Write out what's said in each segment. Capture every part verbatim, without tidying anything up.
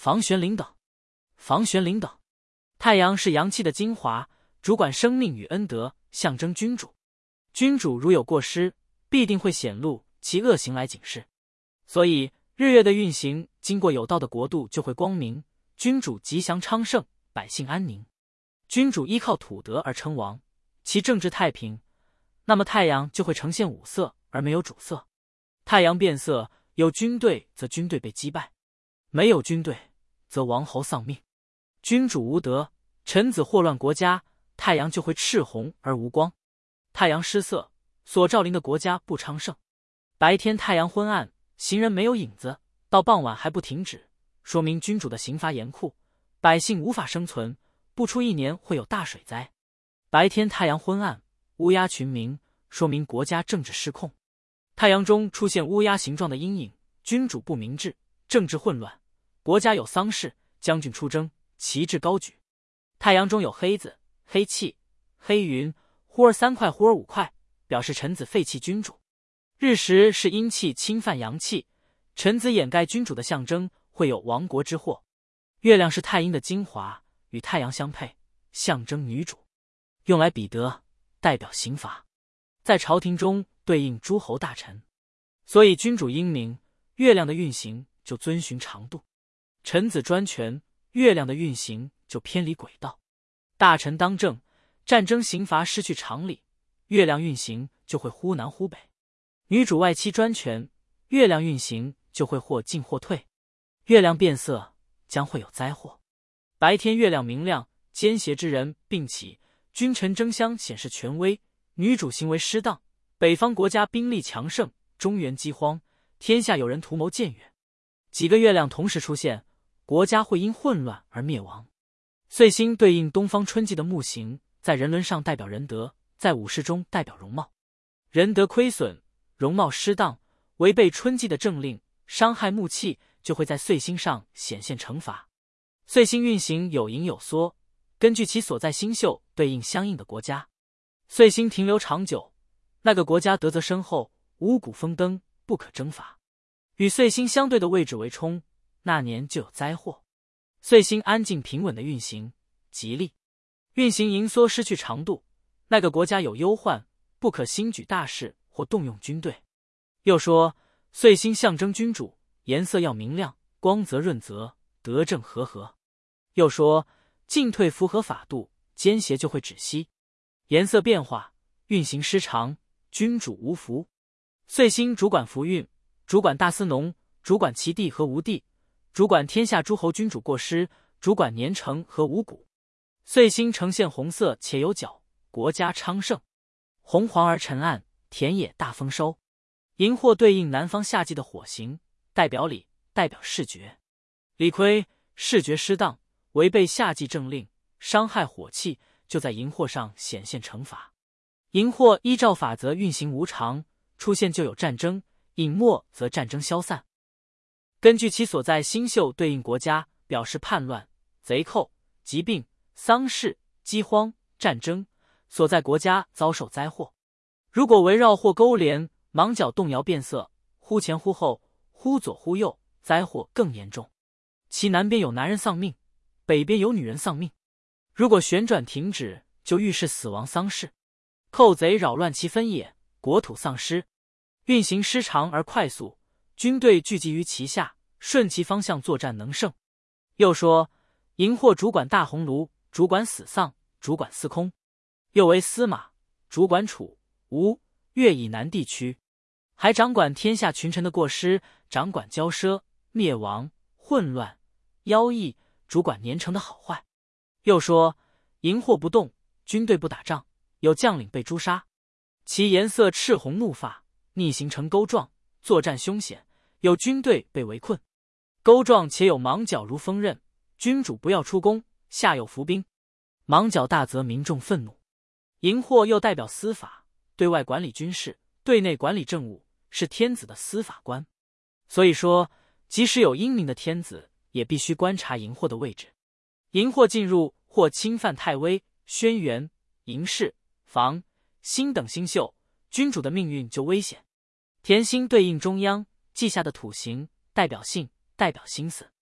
房玄龄等。房玄龄等。太阳是阳气的精华，主管生命与恩德，象征君主。君主如有过失，必定会显露其恶行来警示。所以日月的运行经过有道的国度就会光明，君主吉祥昌盛，百姓安宁。君主依靠土德而称王，其政治太平，那么太阳就会呈现五色而没有主色。太阳变色，有军队则军队被击败，没有军队则王侯丧命。君主无德，臣子祸乱国家，太阳就会赤红而无光。太阳失色，所照临的国家不昌盛。白天太阳昏暗，行人没有影子，到傍晚还不停止，说明君主的刑罚严酷，百姓无法生存，不出一年会有大水灾。白天太阳昏暗，乌鸦群鸣，说明国家政治失控。太阳中出现乌鸦形状的阴影，君主不明智，政治混乱，国家有丧事，将军出征，旗帜高举。太阳中有黑子、黑气、黑云，忽而三块忽而五块，表示臣子废弃君主。日食是阴气侵犯阳气，臣子掩盖君主的象征，会有亡国之祸。月亮是太阴的精华，与太阳相配，象征女主，用来比德，代表刑罚，在朝廷中对应诸侯大臣。所以君主英明，月亮的运行就遵循常度；臣子专权，月亮的运行就偏离轨道。大臣当政，战争刑罚失去常理，月亮运行就会忽南忽北。女主外戚专权，月亮运行就会或进或退。月亮变色，将会有灾祸。白天月亮明亮，奸邪之人并起，君臣争相显示权威。女主行为失当，北方国家兵力强盛，中原饥荒，天下有人图谋僭越。几个月亮同时出现，国家会因混乱而灭亡。岁星对应东方春季的木星，在人伦上代表仁德，在武士中代表容貌。仁德亏损，容貌失当，违背春季的政令，伤害木气，就会在岁星上显现惩罚。岁星运行有盈有缩，根据其所在星宿对应相应的国家。岁星停留长久，那个国家德泽深厚，五谷丰登，不可征伐。与岁星相对的位置为冲，那年就有灾祸。岁星安静平稳的运行，吉利。运行盈缩失去长度，那个国家有忧患，不可兴举大事或动用军队。又说岁星象征君主，颜色要明亮，光泽润泽，德政和合。又说进退符合法度，奸邪就会止息。颜色变化，运行失常，君主无福。岁星主管福运，主管大司农，主管其地和无地，主管天下诸侯君主过失，主管年成和五谷。岁星呈现红色且有角，国家昌盛。红黄而沉暗，田野大丰收。荧惑对应南方夏季的火刑，代表理，代表视觉。理亏，视觉失当，违背夏季政令，伤害火气，就在荧惑上显现惩罚。荧惑依照法则运行无常，出现就有战争，隐没则战争消散。根据其所在星宿对应国家，表示叛乱、贼寇、疾病、丧事、饥荒、战争，所在国家遭受灾祸。如果围绕或勾连，忙角动摇变色，忽前忽后，忽左忽右，灾祸更严重。其南边有男人丧命，北边有女人丧命。如果旋转停止，就预示死亡丧事。寇贼扰乱其分野，国土丧失。运行失常而快速，军队聚集于其下，顺其方向作战能胜。又说荧惑主管大鸿胪，主管死丧，主管司空。又为司马，主管楚、吴、越以南地区，还掌管天下群臣的过失，掌管骄奢、灭亡、混乱、妖异，主管年成的好坏。又说荧惑不动，军队不打仗，有将领被诛杀，其颜色赤红怒发，逆行成钩状，作战凶险，有军队被围困。钩状且有芒角如锋刃，君主不要出宫，下有伏兵。芒角大则民众愤怒。荧惑又代表司法，对外管理军事，对内管理政务，是天子的司法官。所以说即使有英明的天子，也必须观察荧惑的位置。荧惑进入或侵犯太微、轩辕、寅氏、房、辛等星宿，君主的命运就危险。田星对应中央，记下的土形代表性，代表心思。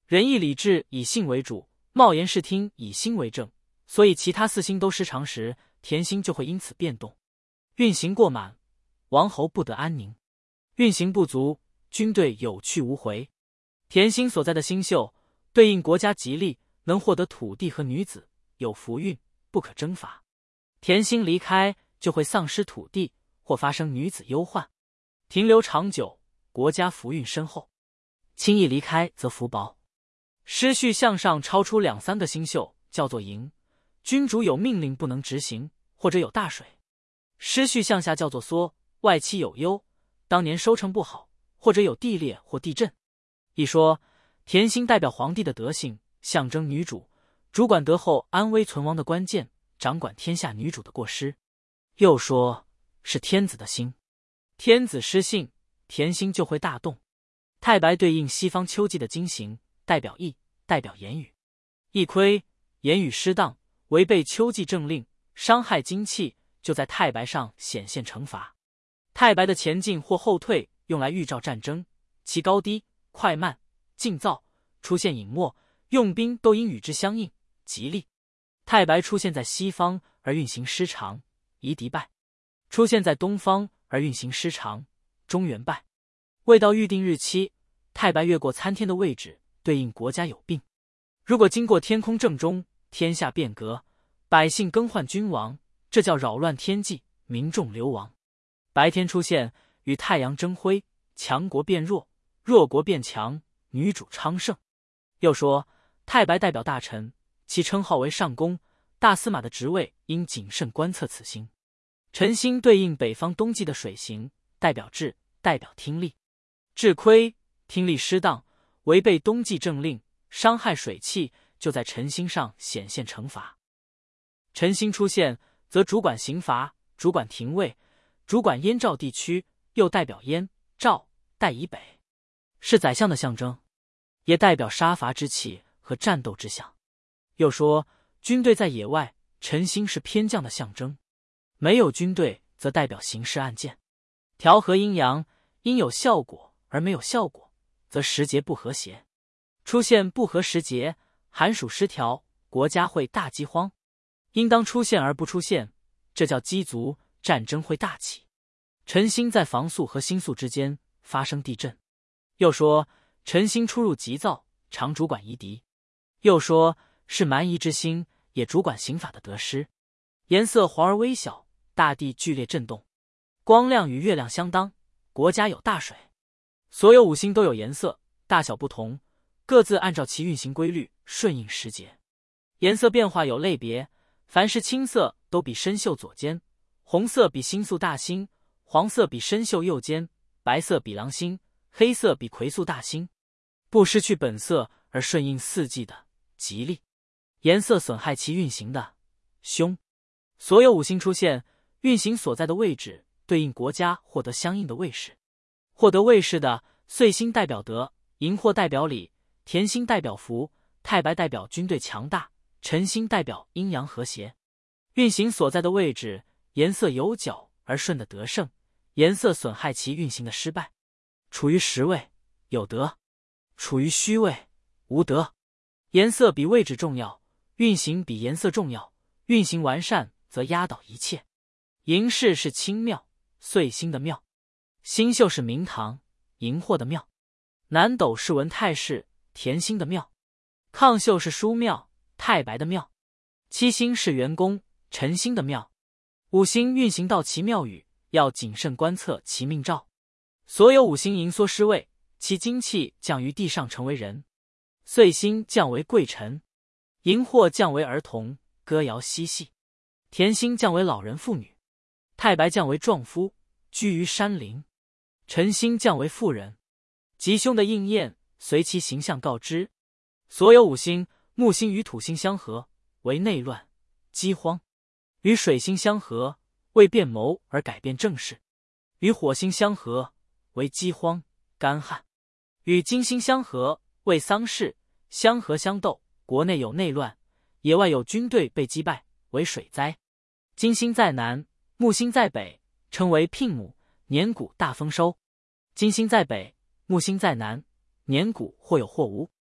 仁义礼智以信为主，貌言视听以心为正，所以其他四星都失常时，田星就会因此变动。运行过满，王侯不得安宁；运行不足，军队有去无回。田星所在的星宿对应国家吉利，能获得土地和女子，有福运，不可征伐。田星离开，就会丧失土地，或发生女子忧患。停留长久，国家福运深厚；轻易离开则福薄。失序向上超出两三个星宿，叫做盈，君主有命令不能执行，或者有大水。失序向下叫做缩，外戚有忧，当年收成不好，或者有地裂或地震。一说田星代表皇帝的德性，象征女主，主管德后安危存亡的关键，掌管天下女主的过失。又说是天子的星，天子失信，田星就会大动。太白对应西方秋季的经行，代表义，代表言语。一亏，言语失当，违背秋季政令，伤害精气，就在太白上显现惩罚。太白的前进或后退，用来预兆战争，其高低、快慢、近躁、出现隐没，用兵都应与之相应，吉利。太白出现在西方而运行失常，夷狄败；出现在东方而运行失常，中原败。未到预定日期，太白越过参天的位置，对应国家有病。如果经过天空正中，天下变革，百姓更换君王，这叫扰乱天纪，民众流亡。白天出现，与太阳争辉，强国变弱，弱国变强，女主昌盛。又说太白代表大臣，其称号为上公，大司马的职位应谨慎观测此星。辰星对应北方冬季的水行，代表智，代表听力。智亏，听力失当，违背冬季政令，伤害水气，就在辰星上显现惩罚。辰星出现，则主管刑罚，主管廷尉，主管燕赵地区，又代表燕、赵、代以北，是宰相的象征，也代表杀伐之气和战斗之象。又说军队在野外，辰星是偏将的象征，没有军队则代表刑事案件。调和阴阳，因有效果而没有效果，则时节不和谐。出现不合时节，寒暑失调，国家会大饥荒。应当出现而不出现，这叫饥足，战争会大起。辰星在房宿和星宿之间，发生地震。又说辰星出入急躁，常主管夷狄。又说是蛮夷之星，也主管刑法的得失。颜色黄而微小，大地剧烈震动。光亮与月亮相当，国家有大水。所有五星都有颜色，大小不同，各自按照其运行规律，顺应时节。颜色变化有类别，凡是青色都比参宿左肩，红色比星宿大星，黄色比参宿右肩，白色比狼星，黑色比癸宿大星。不失去本色而顺应四季的吉利。颜色损害其运行的凶。所有五星出现，运行所在的位置对应国家获得相应的位势。获得位势的，岁星代表德，荧惑代表礼，田星代表福，太白代表军队强大，辰星代表阴阳和谐。运行所在的位置，颜色有角而顺的得胜，颜色损害其运行的失败。处于实位有德，处于虚位无德。颜色比位置重要，运行比颜色重要，运行完善则压倒一切。寅氏是清庙，岁星的庙；星宿是明堂，荧惑的庙；南斗是文太师，田星的庙；亢宿是书庙，太白的庙；七星是元宫，辰星的庙。五星运行到其庙宇，要谨慎观测其命兆。所有五星盈缩失位，其精气降于地上，成为人。岁星降为贵臣，荧惑降为儿童，歌谣嬉戏；田星降为老人妇女，太白降为壮夫，居于山林；辰星降为妇人。吉凶的应验，随其形象告知。所有五星，木星与土星相合，为内乱、饥荒；与水星相合，为变谋而改变政事；与火星相合，为饥荒、干旱；与金星相合，为丧事；相合相斗，国内有内乱，野外有军队被击败，为水灾。金星在南，木星在北，称为聘母，年谷大丰收；金星在北，木星在南，年谷或有或无。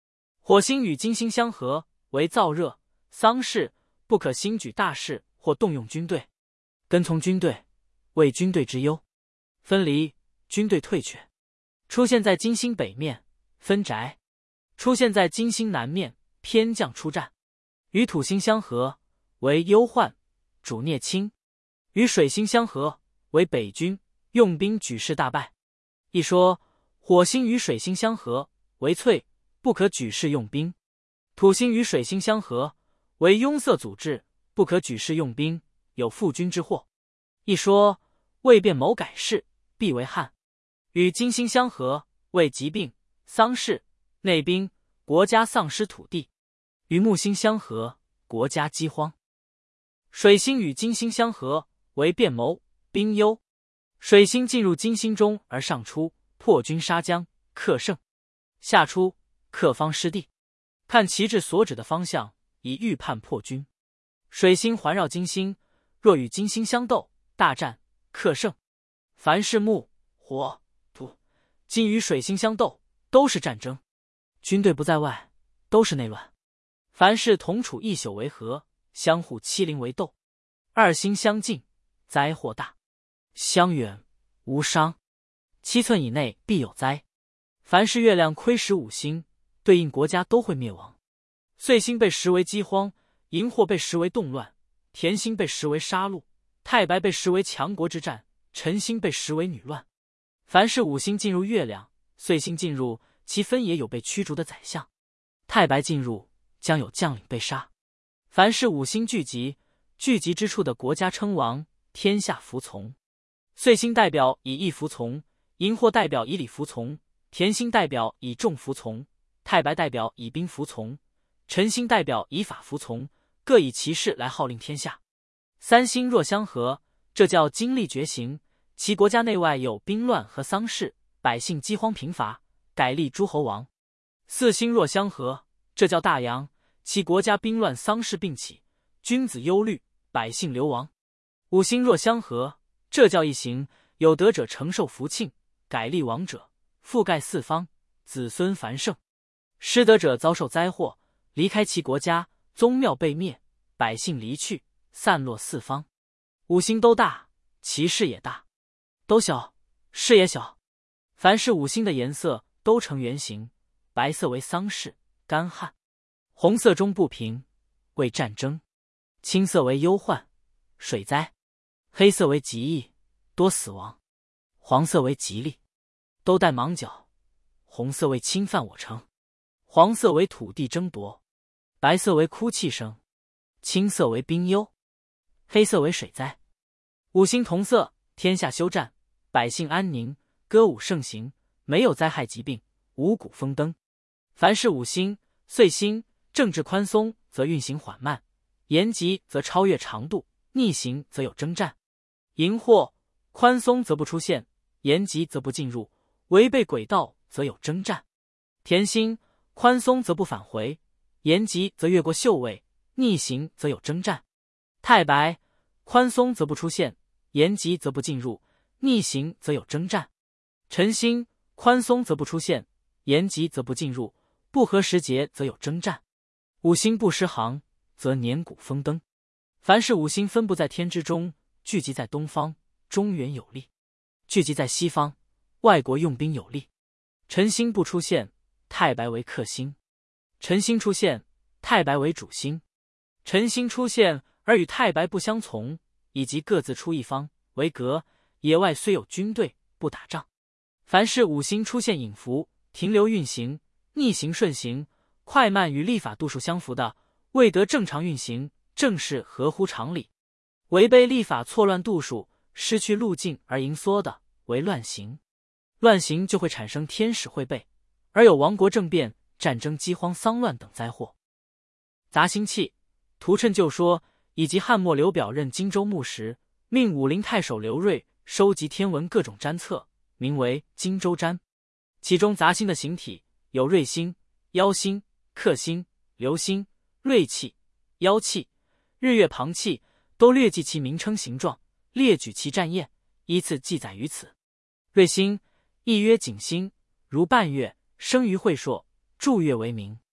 火星与金星相合，为燥热、丧事，不可兴举大事或动用军队。跟从军队，为军队之忧；分离，军队退却。出现在金星北面，分宅；出现在金星南面，偏将出战。与土星相合，为忧患，主孽轻；与水星相合，为北军，用兵举事大败。一说火星与水星相合，为萃，不可举事用兵；土星与水星相合，为壅塞阻滞，不可举事用兵，有负军之祸。一说未变谋改事，必为汉。与金星相合，为疾病、丧事、内兵，国家丧失土地。与木星相合，国家饥荒。水星与金星相合，为变谋、兵忧。水星进入金星中而上出，破军杀将，克胜；下出，克方失地。看旗帜所指的方向，以预判破军。水星环绕金星，若与金星相斗，大战，克胜。凡是木、火、土、金与水星相斗，都是战争。军队不在外，都是内乱。凡是同处一宿为和，相互欺凌为斗。二星相近，灾祸大；相远，无伤。七寸以内必有灾。凡是月亮亏食五星，对应国家都会灭亡。岁星被视为饥荒，荧惑被视为动乱，田星被视为杀戮，太白被视为强国之战，辰星被视为女乱。凡是五星进入月亮，岁星进入，其分也有被驱逐的宰相；太白进入，将有将领被杀。凡是五星聚集，聚集之处的国家称王，天下服从。岁星代表以义服从，荧惑代表以礼服从，田星代表以众服从，太白代表以兵服从，辰星代表以法服从，各以其事来号令天下。三星若相合，这叫经历绝行，其国家内外有兵乱和丧事，百姓饥荒贫乏，改立诸侯王。四星若相合，这叫大阳，其国家兵乱丧事并起，君子忧虑，百姓流亡。五星若相合，这叫一行，有德者承受福庆，改立王者，覆盖四方，子孙繁盛；失德者遭受灾祸，离开其国家，宗庙被灭，百姓离去，散落四方。五星都大，其事也大；都小，事也小。凡是五星的颜色都呈圆形，白色为丧事、干旱；红色中不平，为战争；青色为忧患、水灾；黑色为疾疫，多死亡；黄色为吉利，都带芒角；红色为侵犯我城；黄色为土地争夺；白色为哭泣声；青色为兵忧；黑色为水灾。五星同色，天下休战，百姓安宁，歌舞盛行，没有灾害疾病，五谷丰登。凡是五星、岁星，政治宽松则运行缓慢，延吉则超越长度，逆行则有征战。荧惑宽松则不出现，延吉则不进入，违背轨道则有征战。田星宽松则不返回，延吉则越过宿位，逆行则有征战。太白宽松则不出现，延吉则不进入，逆行则有征战。辰星宽松则不出现，延吉则不进入，不合时节则有征战。五星不失航，则年谷丰登。凡是五星分布在天之中，聚集在东方，中原有利；聚集在西方，外国用兵有利。辰星不出现，太白为克星；辰星出现，太白为主星；辰星出现而与太白不相从，以及各自出一方为隔，野外虽有军队，不打仗。凡是五星出现隐伏、停留运行、逆行顺行、快慢与历法度数相符的，未得正常运行，正是合乎常理；违背历法错乱度数，失去路径而盈缩的，为乱行。乱行就会产生天使会背，而有亡国政变、战争、饥荒、丧乱等灾祸。杂星气，图谶就说以及汉末刘表任荆州牧时，命武陵太守刘瑞收集天文各种占测，名为荆州占。其中杂星的形体有瑞星、妖星、克星、流星、瑞气、妖气、日月旁气，都略记其名称形状，列举其战宴，依次记载于此。瑞星亦曰景星，如半月，生于会朔，柱月为名。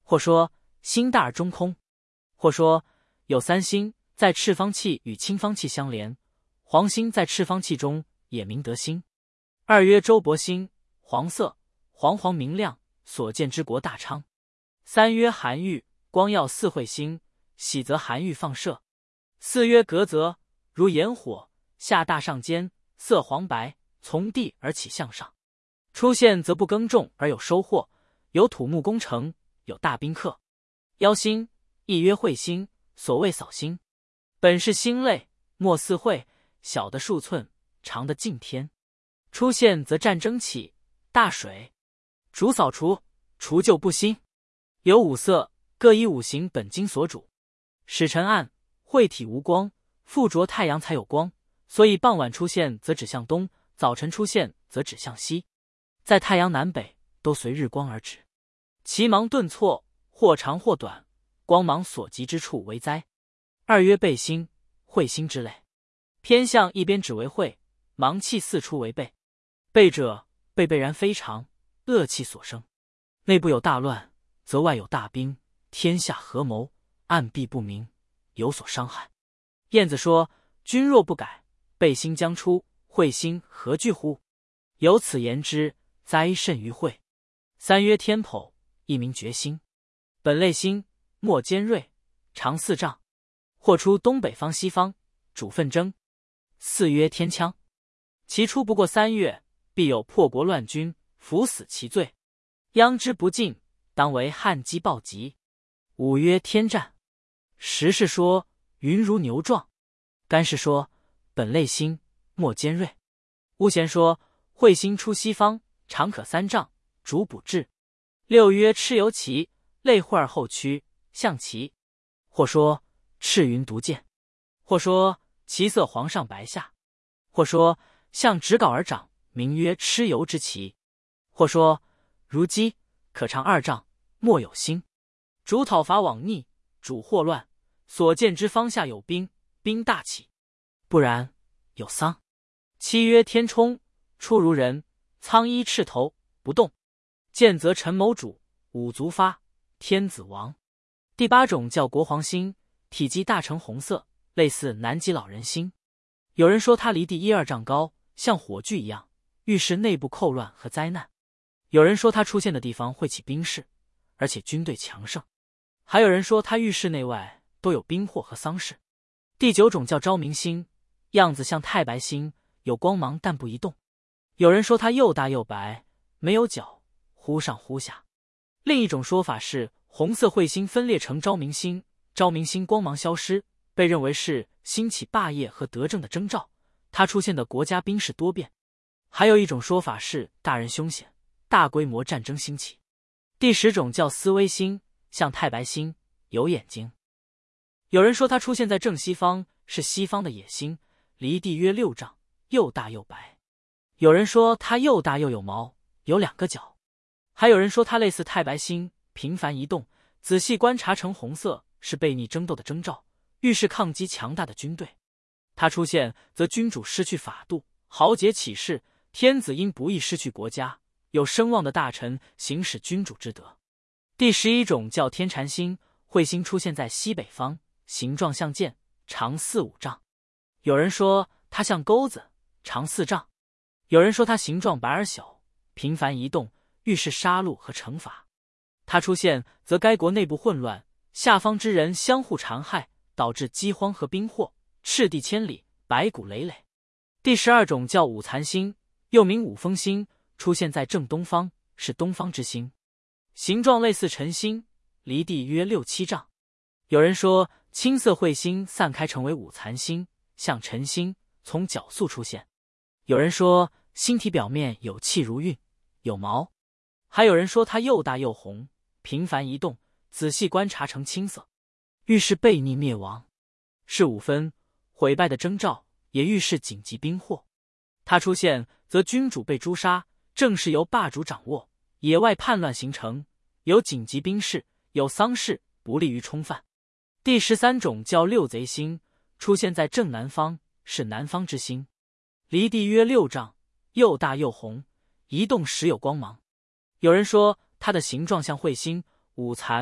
或说星大而中空，或说有三星在赤方气与青方气相连，黄星在赤方气中也名得星。二曰周伯星，黄色，黄黄明亮，所见之国大昌。三曰韩愈，光耀四会星，喜则韩愈放射。四曰革泽，如炎火，下大上尖，色黄白，从地而起向上。出现则不耕种而有收获，有土木工程，有大宾客。妖星，亦曰彗星，所谓扫星，本是星类，末四会，小的数寸，长的近天。出现则战争起，大水，主扫除，除旧不新。有五色，各依五行本经所主。使辰暗，晦体无光，附着太阳才有光，所以傍晚出现则指向东，早晨出现则指向西。在太阳南北都随日光而止，其芒顿挫，或长或短，光芒所及之处为灾。二曰背星，彗星之类，偏向一边指为彗，芒气四出为背。背者，背背然非常，恶气所生，内部有大乱，则外有大兵，天下合谋，暗弊不明，有所伤害。晏子说：君若不改，背星将出，彗星何惧乎？由此言之，灾甚于彗。三曰天璞，一名决星，本类星，末尖锐，长四丈，或出东北方西方，主纷争。四曰天枪，其出不过三月，必有破国乱军，伏死其罪，殃之不尽，当为旱饥暴疾。五曰天战，时是说云如牛壮，干是说本类星，末尖锐。巫咸说彗星出西方，长可三丈，主补志。六曰蚩尤旗，类彗而后趋，象旗。或说赤云独见，或说其色黄上白下，或说像直缟而长，名曰蚩尤之旗。或说如鸡，可长二丈，末有星，主讨伐罔逆，主祸乱，所见之方下有兵，兵大起；不然，有丧。七曰天冲，出如人，苍衣赤头，不动，见则辰谋主，五足发，天子亡。第八种叫国黄星，体积大呈红色，类似南极老人星。有人说它离地一二丈高，像火炬一样，预示内部寇乱和灾难。有人说它出现的地方会起兵事，而且军队强盛。还有人说它预示内外都有兵祸和丧事。第九种叫昭明星，样子像太白星，有光芒但不移动。有人说它又大又白，没有角，忽上忽下。另一种说法是红色彗星分裂成昭明星，昭明星光芒消失，被认为是兴起霸业和德政的征兆，它出现的国家兵事多变。还有一种说法是大人凶险，大规模战争兴起。第十种叫思微星，像太白星，有眼睛。有人说它出现在正西方，是西方的野星，离地约六丈，又大又白。有人说它又大又有毛，有两个角。还有人说它类似太白星，频繁移动，仔细观察成红色，是悖逆争斗的征兆，预示抗击强大的军队。它出现则君主失去法度，豪杰起事，天子因不义失去国家，有声望的大臣行使君主之德。第十一种叫天禅星，彗星出现在西北方，形状像剑，长四五丈。有人说它像钩子，长四丈。有人说它形状白而小，频繁移动，预示杀戮和惩罚。它出现则该国内部混乱，下方之人相互残害，导致饥荒和兵祸，赤地千里，白骨累累。第十二种叫五残星，又名五风星，出现在正东方，是东方之星，形状类似晨星，离地约六七丈。有人说青色彗星散开成为五残星，像晨星，从角宿出现。有人说星体表面有气如运，有毛。还有人说它又大又红，频繁移动，仔细观察成青色，预示悖逆灭亡，是五分毁败的征兆，也预示紧急兵祸。它出现则君主被诛杀，政事由霸主掌握，野外叛乱形成，有紧急兵事，有丧事，不利于冲犯。第十三种叫六贼星，出现在正南方，是南方之星，离地约六丈，又大又红，移动时有光芒。有人说它的形状像彗星，五残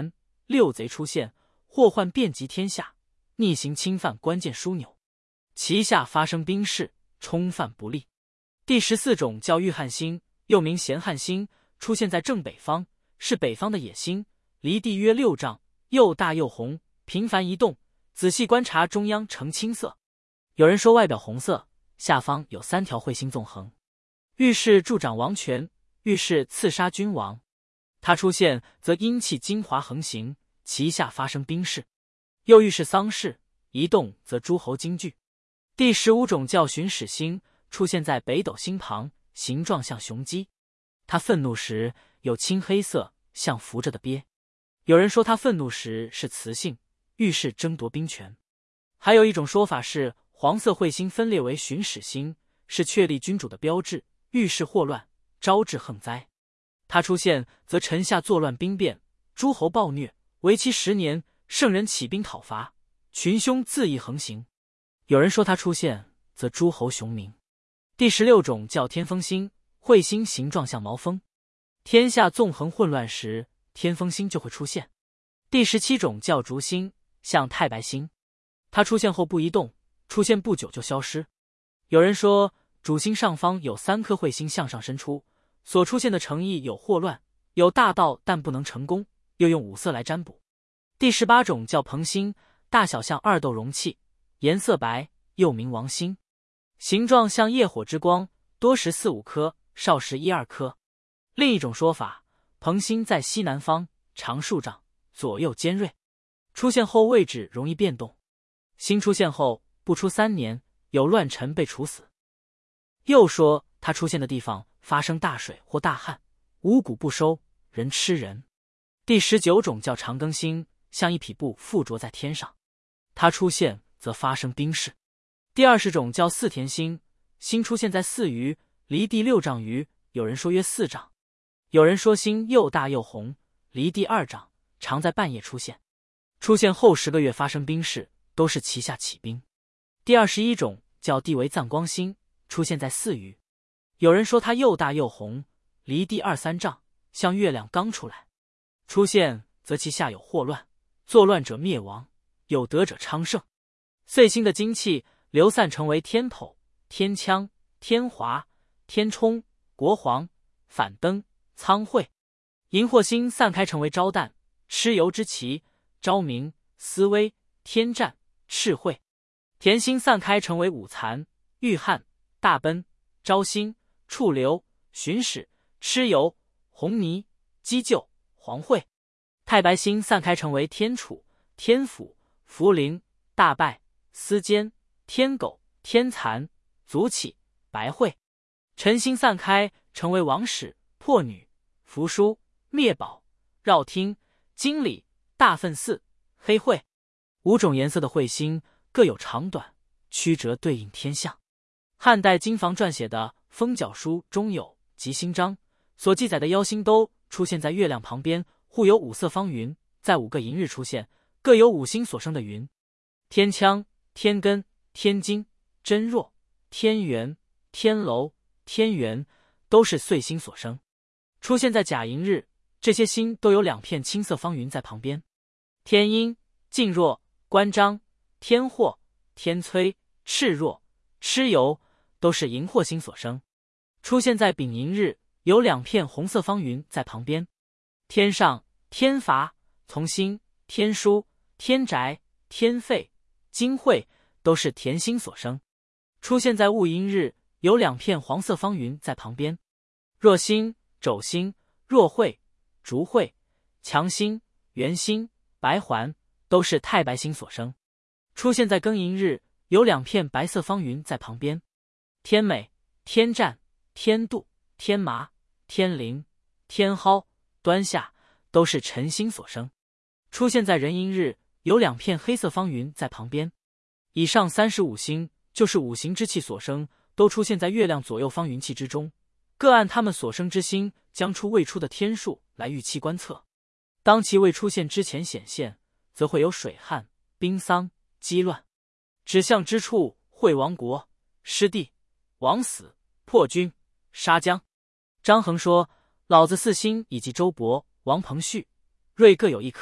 六贼出现，祸患遍及天下，逆行侵犯关键枢纽，旗下发生兵事，冲犯不利。第十四种叫玉汉星，又名咸汉星，出现在正北方，是北方的野星，离地约六丈，又大又红，频繁移动。仔细观察，中央呈青色。有人说外表红色，下方有三条彗星纵横，预示助长王权，预示刺杀君王。它出现则阴气精华横行，旗下发生兵事，又预示丧事，移动则诸侯惊惧。第十五种叫巡使星，出现在北斗星旁，形状像雄鸡。它愤怒时有青黑色，像伏着的鳖。有人说它愤怒时是雌性，预示争夺兵权。还有一种说法是黄色彗星分裂为巡使星，是确立君主的标志，预示祸乱，招致横灾。它出现则臣下作乱兵变，诸侯暴虐，为期十年，圣人起兵讨伐，群凶恣意横行。有人说它出现则诸侯雄鸣。第十六种叫天风星，彗星形状像毛峰，天下纵横混乱时，天风星就会出现。第十七种叫烛星，像太白星，它出现后不移动，出现不久就消失。有人说主星上方有三颗彗星向上伸出，所出现的成意有祸乱，有大道但不能成功，又用五色来占卜。第十八种叫朋星，大小像二斗容器，颜色白，又名王星，形状像业火之光，多时四五颗，少时一二颗。另一种说法，朋星在西南方，长数丈，左右尖锐，出现后位置容易变动。星出现后不出三年，有乱臣被处死。又说它出现的地方发生大水或大旱，五谷不收，人吃人。第十九种叫长庚星，像一匹布附着在天上，它出现则发生兵事。第二十种叫四田星，星出现在四余，离地六丈余，有人说约四丈。有人说星又大又红，离地二丈，常在半夜出现，出现后十个月发生兵事，都是旗下起兵。第二十一种叫地为藏光星，出现在四余，有人说它又大又红，离地二三丈，像月亮刚出来，出现则其下有祸乱，作乱者灭亡，有德者昌盛。岁星的精气流散成为天斗、天枪、天华、天冲、国皇、反登、苍会。荧惑星散开成为昭旦、蚩尤之旗、昭明、思威、天战、赤会。田星散开成为五残、玉汉、大奔、昭星、处流、巡使、蚩尤、红泥、鸡臼、黄会。太白星散开成为天楚、天府、茯苓、大拜、司坚、天狗、天蚕、祖起、白会。辰星散开成为王使、破女、扶书、灭宝、绕听、经理、大分寺、黑会。五种颜色的彗星各有长短，曲折对应天象。汉代金房撰写的《风角书》中有吉星章所记载的妖星都出现在月亮旁边，互有五色方云，在五个寅日出现，各有五星所生的云。天枪、天根、天金、真若、天元、天楼、天元都是岁星所生，出现在甲寅日，这些星都有两片青色方云在旁边。天阴、晋若、关张、天祸、天催、赤若、蚩尤都是荧惑星所生，出现在丙寅日，有两片红色方云在旁边。天上、天罚、从星、天书、天宅、天费、金会都是田星所生，出现在戊寅日，有两片黄色方云在旁边。若星、肘星、若会、烛会、强星、元星、白环都是太白星所生，出现在庚寅日，有两片白色方云在旁边。天美、天战、天度、天麻、天灵、天蒿、端夏都是辰星所生，出现在壬寅日，有两片黑色方云在旁边。以上三十五星就是五行之气所生，都出现在月亮左右方云气之中，各按他们所生之星将出未出的天数来预期观测。当其未出现之前显现，则会有水旱、兵丧、饥乱，指向之处会亡国、失地、亡死、破军、杀将。张衡说，老子四星以及周勃、王彭旭、瑞各有一颗，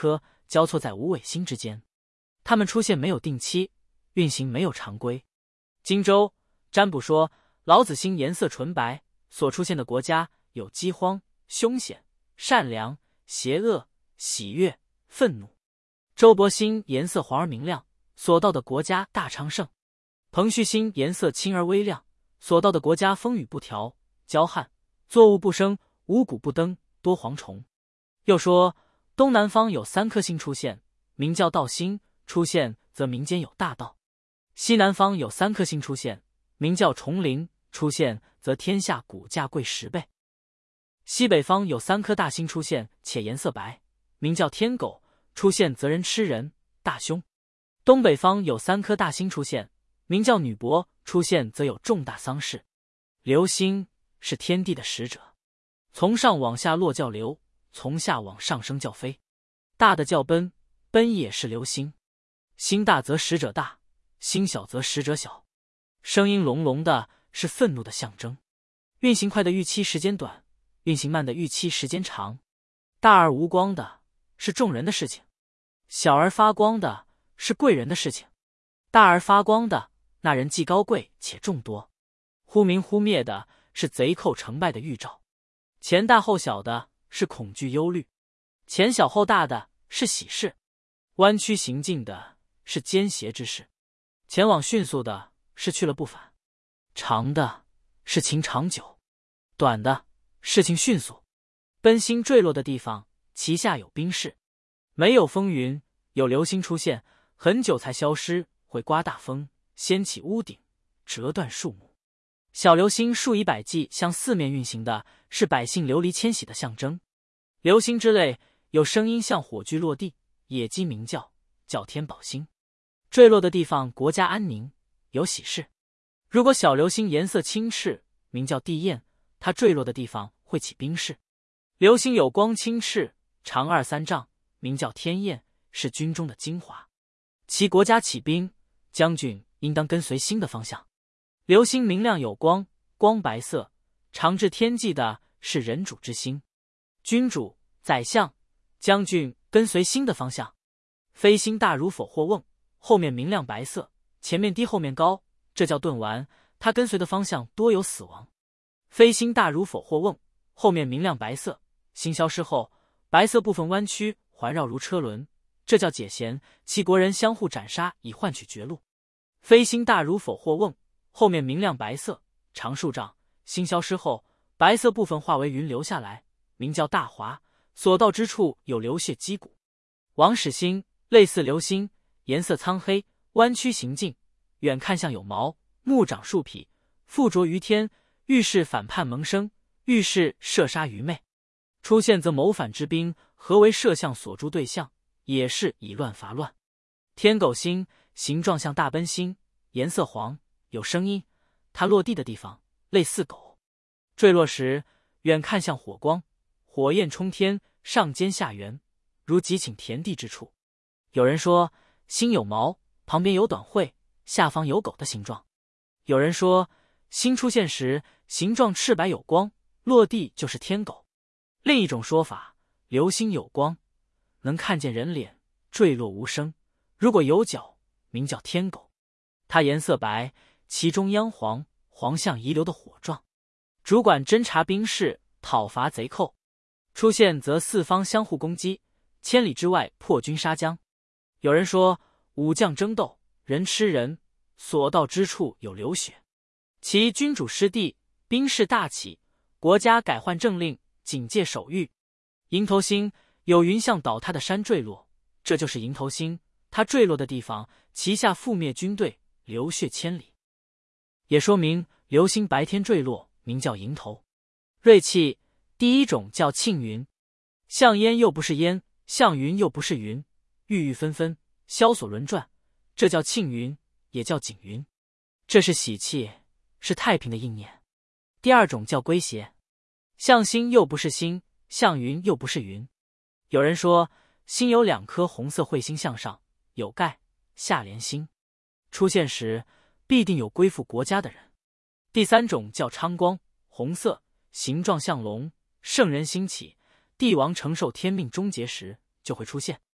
交错在无尾星之间，它们出现没有定期，运行没有常规。荆州占卜说，老子星颜色纯白，所出现的国家有饥荒、凶险、善良、邪恶、喜悦、愤怒。周伯星颜色黄而明亮，所到的国家大昌盛。彭戌星颜色清而微亮，所到的国家风雨不调、骄悍，作物不生，五谷不登，多蝗虫。又说东南方有三颗星出现，名叫道星，出现则民间有大道；西南方有三颗星出现，名叫重灵，出现则天下谷价贵十倍；西北方有三颗大星出现，且颜色白，名叫天狗，出现则人吃人，大凶；东北方有三颗大星出现，名叫女伯，出现则有重大丧事。流星是天地的使者，从上往下落叫流，从下往上升叫飞。大的叫奔，奔也是流星。星大则使者大，星小则使者小。声音隆隆的是愤怒的象征。运行快的预期时间短，运行慢的预期时间长。大而无光的是众人的事情，小而发光的是贵人的事情。大而发光的那人既高贵且众多，忽明忽灭的是贼寇成败的预兆。前大后小的是恐惧忧虑，前小后大的是喜事。弯曲行进的是奸邪之事，前往迅速的是去了不返。长的事情长久，短的事情迅速。奔星坠落的地方，其下有冰释，没有风云，有流星出现，很久才消失，会刮大风，掀起屋顶，折断树木。小流星数以百计向四面运行的是百姓流离迁徙的象征。流星之类有声音像火炬落地，野鸡鸣叫，叫天宝星。坠落的地方国家安宁，有喜事。如果小流星颜色青赤，名叫地焰，它坠落的地方会起冰释。流星有光青赤，长二三丈，名叫天焰，是军中的精华。其国家起兵，将军应当跟随星的方向。流星明亮有光，光白色，长至天际的是人主之星。君主、宰相、将军跟随星的方向。飞星大如否或瓮，后面明亮白色，前面低后面高，这叫遁丸，它跟随的方向多有死亡。飞星大如否或瓮，后面明亮白色，星消失后，白色部分弯曲环绕如车轮，这叫解弦，其国人相互斩杀以换取绝路。飞星大如否或瓮，后面明亮白色，长数丈，星消失后，白色部分化为云流下来，名叫大华，所到之处有流血击鼓。王始星类似流星，颜色苍黑，弯曲行进，远看像有毛，目长数匹，附着于天，预示反叛萌生，预示射杀愚昧。出现则谋反之兵，何为射向所诸对象，也是以乱伐乱。天狗星形状像大奔星，颜色黄，有声音，它落地的地方类似狗。坠落时远看像火光，火焰冲天，上尖下圆，如极倾田地之处。有人说星有毛，旁边有短喙，下方有狗的形状。有人说星出现时形状赤白有光，落地就是天狗。另一种说法，流星有光，能看见人脸，坠落无声，如果有角，名叫天狗。它颜色白，其中央黄，黄像遗留的火状，主管侦察兵士，讨伐贼寇。出现则四方相互攻击，千里之外破军杀将。有人说武将争斗，人吃人，所到之处有流血。其君主失地，兵士大起，国家改换政令，警戒守御。迎头星有云像倒塌的山坠落，这就是迎头星，它坠落的地方，旗下覆灭军队，流血千里。也说明流星白天坠落，名叫迎头。锐气第一种叫庆云，像烟又不是烟，像云又不是云，郁郁纷纷，萧索轮转，这叫庆云，也叫景云。这是喜气，是太平的应念。第二种叫龟邪，像星又不是星，像云又不是云。有人说星有两颗红色彗星向上，有盖下连星，出现时必定有归附国家的人。第三种叫昌光，红色，形状像龙，圣人兴起，帝王承受天命终结时就会出现。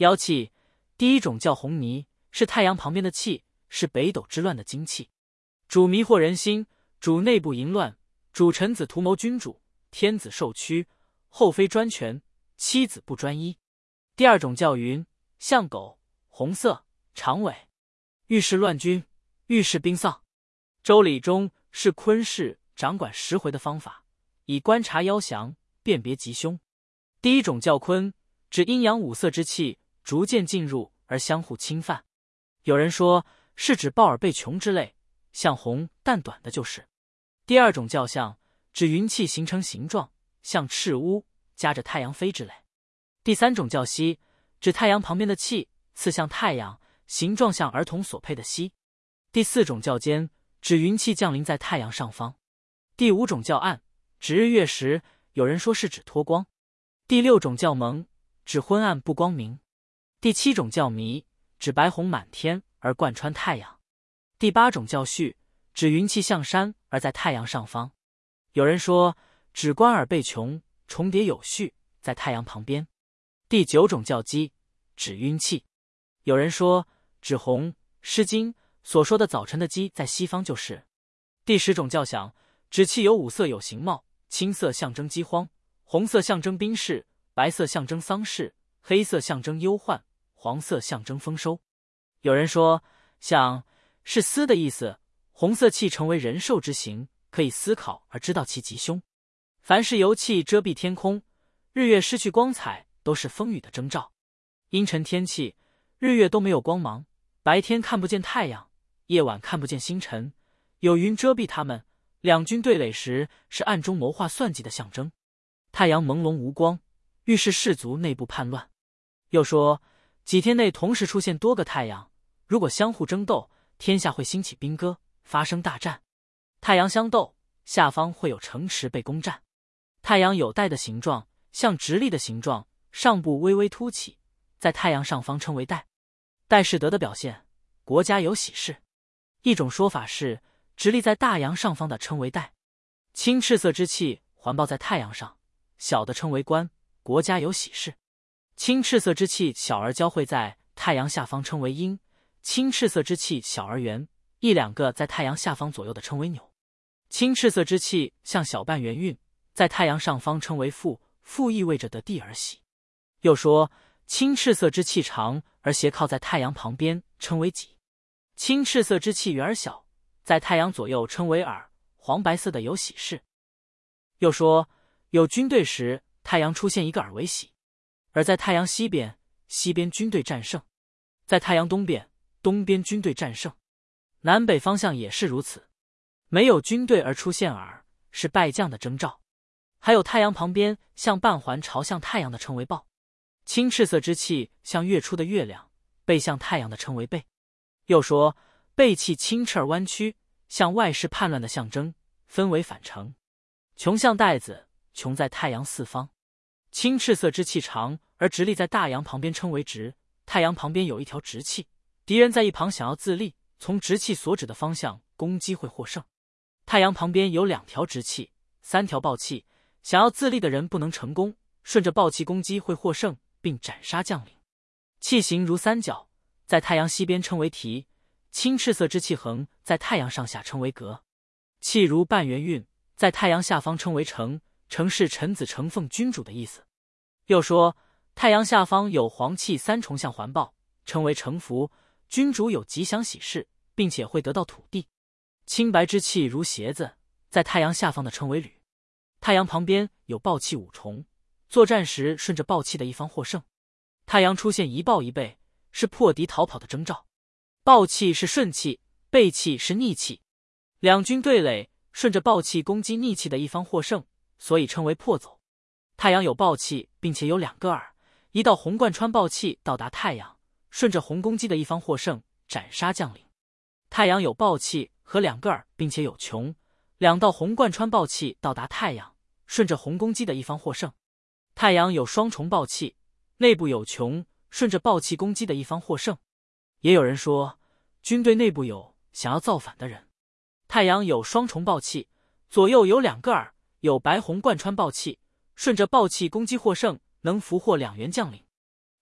妖气第一种叫红泥，是太阳旁边的气，是北斗之乱的精气，主迷惑人心，主内部淫乱，主臣子图谋君主，天子受屈，后妃专权，妻子不专一。第二种叫云，像狗，红色，长尾，遇事乱军，遇事兵丧。周礼中是坤氏掌管十回的方法，以观察妖祥，辨别吉凶。第一种叫坤，指阴阳五色之气逐渐进入而相互侵犯。有人说是指豹耳背琼之类，像红但短的就是。第二种叫象，指云气形成形状，像赤乌夹着太阳飞之类。第三种叫息，指太阳旁边的气刺向太阳，形状像儿童所配的息。第四种叫间，指云气降临在太阳上方。第五种叫暗，指日月时，有人说是指脱光。第六种叫蒙，指昏暗不光明。第七种叫迷，指白虹满天而贯穿太阳。第八种叫序，指云气向山而在太阳上方。有人说指观耳背琼重叠有序，在太阳旁边。第九种叫鸡，指晕气。有人说指红，《诗经》所说的早晨的鸡在西方就是。第十种叫响，指气有五色有形貌，青色象征饥荒，红色象征兵事，白色象征丧事，黑色象征忧患，黄色象征丰收。有人说响是思的意思，红色气成为人兽之形，可以思考而知道其吉凶。凡是由气遮蔽天空，日月失去光彩，都是风雨的征兆。阴沉天气，日月都没有光芒，白天看不见太阳，夜晚看不见星辰，有云遮蔽它们，两军对垒时是暗中谋划算计的象征。太阳朦胧无光，预示士族内部叛乱。又说几天内同时出现多个太阳，如果相互争斗，天下会兴起兵戈，发生大战。太阳相斗，下方会有城池被攻占。太阳有带的形状，像直立的形状，上部微微凸起，在太阳上方称为带。带是德的表现，国家有喜事。一种说法是直立在大阳上方的称为带。青赤色之气环抱在太阳上，小的称为官，国家有喜事。青赤色之气小而交汇在太阳下方称为阴，青赤色之气小而圆，一两个在太阳下方左右的称为扭。青赤色之气像小半圆晕，在太阳上方称为复，复意味着得地而喜。又说青赤色之气长而斜靠在太阳旁边称为脊，青赤色之气圆而小，在太阳左右称为耳，黄白色的有喜事。又说有军队时，太阳出现一个耳为喜，而在太阳西边，西边军队战胜；在太阳东边，东边军队战胜。南北方向也是如此。没有军队而出现耳，是败将的征兆。还有太阳旁边像半环朝向太阳的称为豹。青赤色之气像月出的月亮，背向太阳的称为背。又说背气清赤而弯曲，像外事叛乱的象征，分为反成。琼像带子，琼在太阳四方。青赤色之气长而直立在大阳旁边称为直，太阳旁边有一条直气，敌人在一旁想要自立，从直气所指的方向攻击会获胜。太阳旁边有两条直气，三条暴气，想要自立的人不能成功，顺着暴气攻击会获胜，并斩杀将领。气形如三角，在太阳西边称为提，青赤色之气横在太阳上下称为革。气如半圆晕，在太阳下方称为成，成是臣子承奉君主的意思。又说太阳下方有黄气三重相环抱，称为成福，君主有吉祥喜事，并且会得到土地。青白之气如鞋子，在太阳下方的称为履。太阳旁边有暴气五重，作战时顺着暴气的一方获胜。太阳出现一暴一背，是破敌逃跑的征兆。暴气是顺气，背气是逆气。两军对垒，顺着暴气攻击逆气的一方获胜，所以称为破走。太阳有暴气，并且有两个耳，一道红贯穿暴气到达太阳，顺着红攻击的一方获胜，斩杀将领。太阳有暴气和两个耳，并且有琼，两道红贯穿暴气到达太阳，顺着红攻击的一方获胜。太阳有双重暴气，内部有琼，顺着暴气攻击的一方获胜。也有人说军队内部有想要造反的人。太阳有双重暴气，左右有两个耳，有白红贯穿暴气，顺着暴气攻击获胜，能俘获两员将领。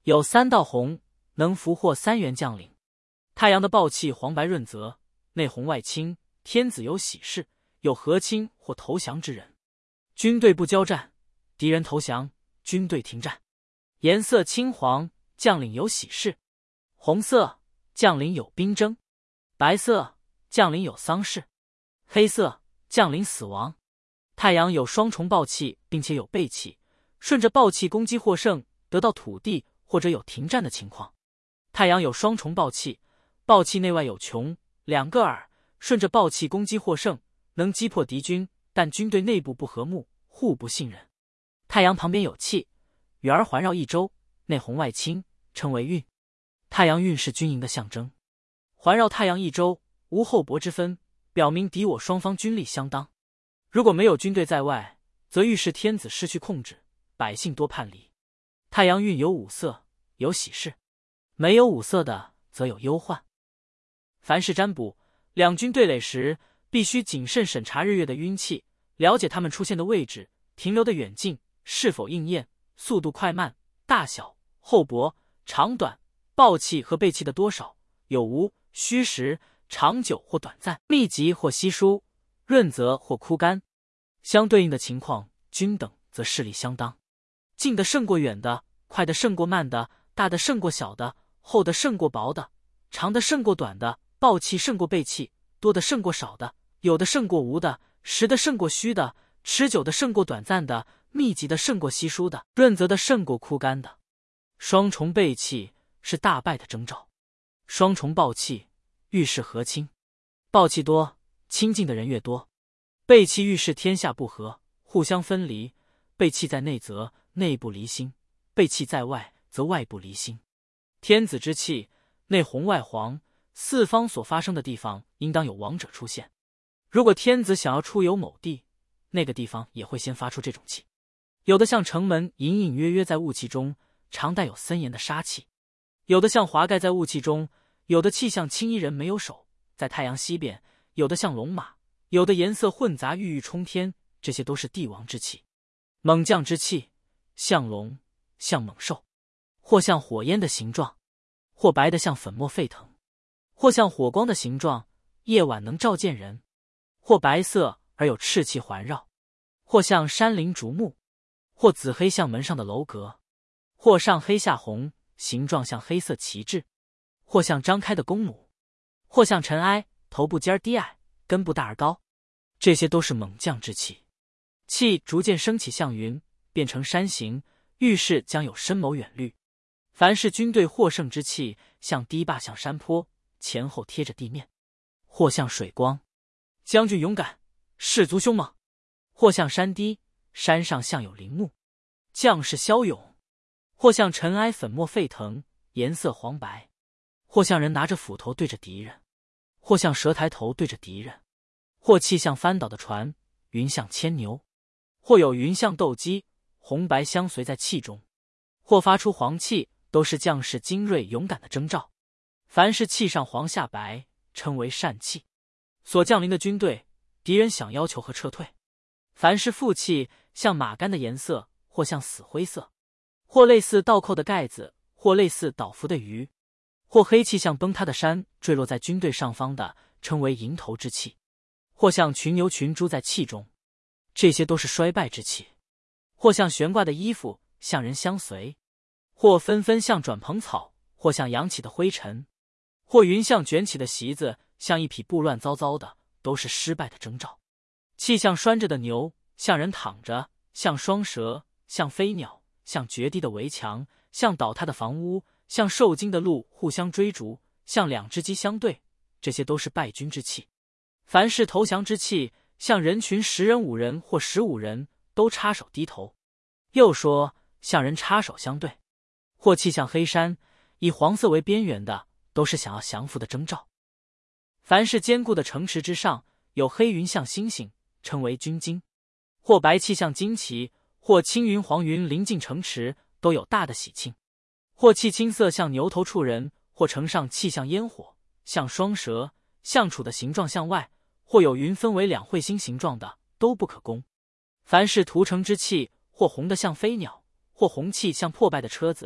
有三道红，能俘获三员将领。太阳的暴气黄白润泽，内红外清，天子有喜事，有和亲或投降之人。军队不交战，敌人投降，军队停战。颜色青黄，将领有喜事；红色，将领有兵争；白色，将领有丧事；黑色，将领死亡。太阳有双重暴气，并且有背气，顺着暴气攻击获胜，得到土地，或者有停战的情况。太阳有双重暴气，暴气内外有穷，两个耳，顺着暴气攻击获胜，能击破敌军，但军队内部不和睦，互不信任。太阳旁边有气，圆儿环绕一周，内红外清，称为运。太阳运是军营的象征，环绕太阳一周，无厚薄之分，表明敌我双方军力相当。如果没有军队在外，则预示天子失去控制，百姓多叛离。太阳运有五色，有喜事；没有五色的，则有忧患。凡是占卜两军对垒时，必须谨慎审查日月的运气，了解它们出现的位置、停留的远近，是否应验，速度快慢、大小、厚薄、长短、暴气和背气的多少，有无、虚实、长久或短暂、密集或稀疏、润泽或枯干。相对应的情况均等，则势力相当。近的胜过远的，快的胜过慢的，大的胜过小的，厚的胜过薄的，长的胜过短的，暴气胜过背气，多的胜过少的，有的胜过无的，实的胜过虚的，持久的胜过短暂的，密集的胜过稀疏的，润泽的胜过枯干的。双重背气是大败的征兆。双重暴气预示和亲，暴气多，亲近的人越多；背气预示天下不和，互相分离。背气在内则内部离心，背气在外则外部离心。天子之气，内红外黄，四方所发生的地方应当有王者出现。如果天子想要出游某地，那个地方也会先发出这种气。有的像城门隐隐约约在雾气中，常带有森严的杀气；有的像华盖在雾气中，有的气像青衣人没有手，在太阳西边；有的像龙马，有的颜色混杂，郁郁冲天，这些都是帝王之气。猛将之气，像龙，像猛兽，或像火焰的形状，或白的像粉末沸腾，或像火光的形状，夜晚能照见人；或白色而有赤气环绕，或像山林竹木，或紫黑像门上的楼阁，或上黑下红，形状像黑色旗帜，或像张开的弓弩，或像尘埃，头部尖低矮，根部大而高。这些都是猛将之气。气逐渐升起，像云，变成山形，预示将有深谋远虑。凡是军队获胜之气，像堤坝，像山坡，前后贴着地面；或像水光，将军勇敢，士卒凶猛；或像山堤，山上像有林木，将士骁勇；或像尘埃，粉末沸腾，颜色黄白；或像人拿着斧头对着敌人；或像蛇抬头对着敌人；或气像翻倒的船，云像牵牛；或有云像斗鸡，红白相随在气中；或发出黄气，都是将士精锐勇敢的征兆。凡是气上黄下白，称为善气。所降临的军队，敌人想要求和撤退。凡是负气，像马杆的颜色，或像死灰色，或类似倒扣的盖子，或类似倒伏的鱼，或黑气像崩塌的山坠落在军队上方的，称为迎头之气；或像群牛群猪在气中，这些都是衰败之气；或像悬挂的衣服，像人相随；或纷纷像转蓬草，或像扬起的灰尘；或云像卷起的席子，像一匹布乱糟糟的，都是失败的征兆。气像拴着的牛，像人躺着，像双蛇，像飞鸟，像决堤的围墙，像倒塌的房屋，像受惊的鹿互相追逐，像两只鸡相对，这些都是败军之气。凡是投降之气，像人群十人五人或十五人都插手低头。又说像人插手相对。或气像黑山，以黄色为边缘的，都是想要降服的征兆。凡是坚固的城池之上，有黑云像星星，称为军经；或白气像旌旗，或青云黄云临近城池，都有大的喜庆；或气青色像牛头触人，或城上气像烟火，像双蛇，像杵的形状向外，或有云分为两彗星形状的，都不可攻。凡是屠城之气，或红的像飞鸟，或红气像破败的车子，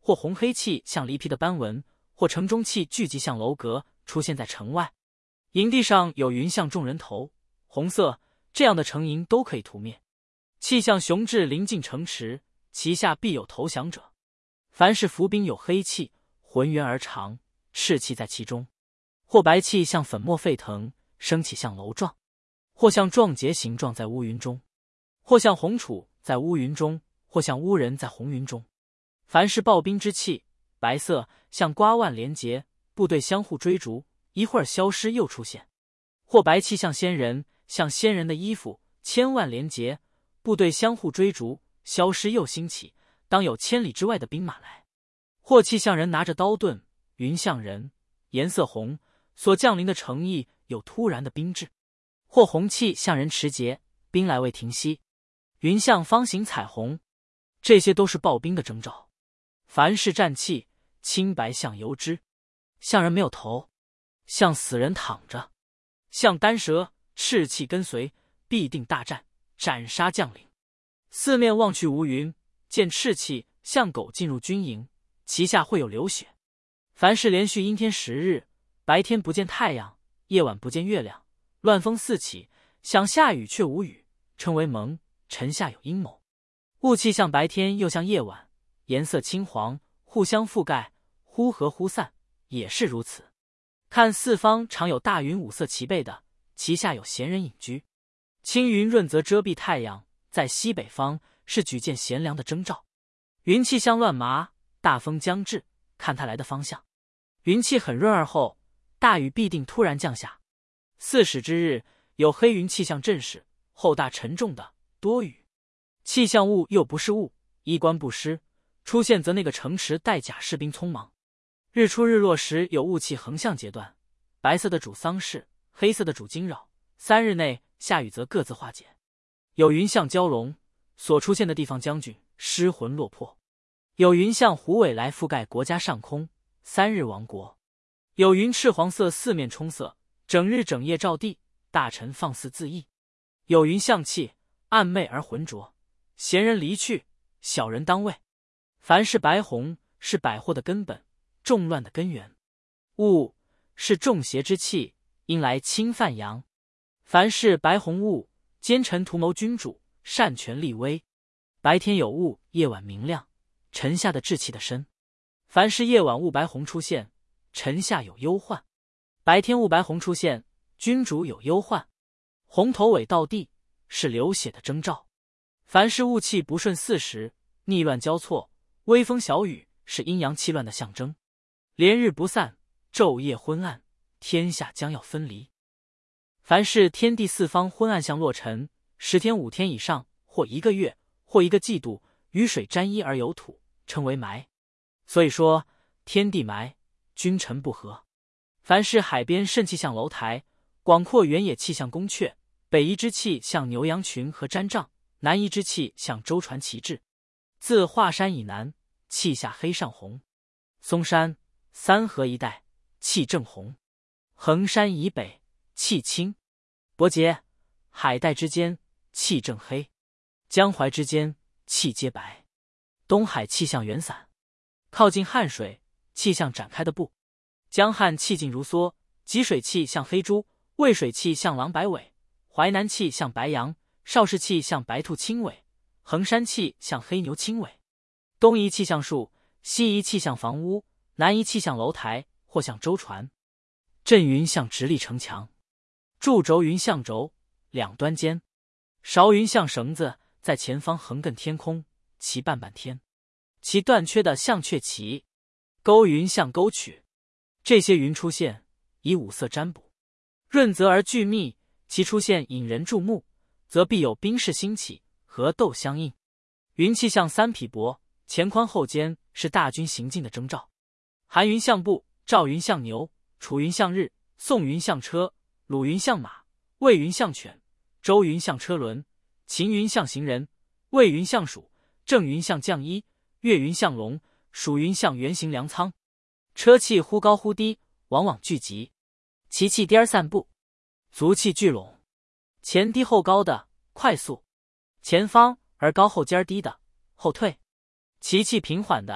或红黑气像梨皮的斑纹，或城中气聚集像楼阁，出现在城外。营地上有云像众人头，红色这样的城营都可以屠灭。气象雄志临近城池，其下必有投降者。凡是伏兵有黑气，浑圆而长，赤气在其中，或白气像粉末沸腾，升起像楼状，或像壮结形状在乌云中，或像红杵在乌云中，或像乌人在红云中。凡是暴兵之气，白色像瓜蔓连结，部队相互追逐，一会儿消失又出现；或白气像仙人，像仙人的衣服，千万连结，部队相互追逐，消失又兴起，当有千里之外的兵马来；或气像人拿着刀盾，云像人，颜色红，所降临的城邑有突然的兵至；或红气像人持节，兵来未停息，云像方形彩虹，这些都是暴兵的征兆。凡是战气，青白像油脂，像人没有头，像死人躺着，像丹蛇，赤气跟随，必定大战，斩杀将领。四面望去无云，见赤气像狗进入军营，其下会有流血。凡是连续阴天十日，白天不见太阳，夜晚不见月亮，乱风四起，想下雨却无雨，称为蒙，臣下有阴谋。雾气像白天又像夜晚，颜色青黄，互相覆盖，忽合忽散，也是如此。看四方常有大云五色齐备的，其下有闲人隐居。青云润则遮蔽太阳，在西北方是举荐贤良的征兆。云气像乱麻，大风将至，看它来的方向。云气很润而后，大雨必定突然降下。巳始之日，有黑云气象阵势，后大沉重的，多雨。气象雾又不是雾，衣冠不施，出现则那个城池带甲士兵匆忙。日出日落时有雾气横向截断，白色的主丧事，黑色的主惊扰。三日内下雨则各自化解。有云像蛟龙，所出现的地方将军失魂落魄。有云像虎尾来覆盖国家上空，三日亡国。有云赤黄色四面冲色，整日整夜照地，大臣放肆自缢。有云像气暗昧而浑浊，贤人离去，小人当位。凡是白红，是百祸的根本，众乱的根源。雾是众邪之气，因来侵犯阳。凡是白红雾，奸臣图谋君主，擅权立威。白天有雾，夜晚明亮，臣下的志气的深。凡是夜晚雾白红出现，臣下有忧患；白天雾白红出现，君主有忧患。红头尾到地，是流血的征兆。凡是雾气不顺四时，逆乱交错，微风小雨，是阴阳气乱的象征。连日不散，昼夜昏暗，天下将要分离。凡是天地四方昏暗像落尘，十天五天以上，或一个月，或一个季度，雨水沾衣而有土，称为霾。所以说天地霾，君臣不和。凡是海边肾气像楼台，广阔原野气像宫阙，北夷之气像牛羊群和毡帐，南夷之气像舟船旗帜。自华山以南，气下黑上红；嵩山、三河一带，气正红；衡山以北，气青；伯杰、海带之间，气正黑；江淮之间，气皆白。东海气象圆散，靠近汉水，气象展开的布。江汉气静如梭，吉水气像黑猪，渭水气像狼白尾，淮南气像白羊，邵氏气像白兔青尾，衡山气像黑牛青尾。东夷气象树，西夷气象房屋，南夷气象楼台，或像舟船。阵云像直立城墙，柱轴云像轴，两端尖。韶云像绳子，在前方横亘天空，其半半天。其断缺的像鹊旗。钩云像钩曲。这些云出现，以五色占卜。润泽而聚密，其出现引人注目，则必有兵事兴起，和斗相应。云气像三匹帛，前宽后尖，是大军行进的征兆。韩云像布，赵云像牛，楚云像日，宋云像车，鲁云像马，魏云像犬，周云像车轮，秦云像行人，魏云像鼠，郑云像将衣，越云像龙，蜀云像圆形粮仓。车气忽高忽低，往往聚集，其气颠散布，足气聚拢，前低后高的快速，前方而高后尖低的后退，其气平缓的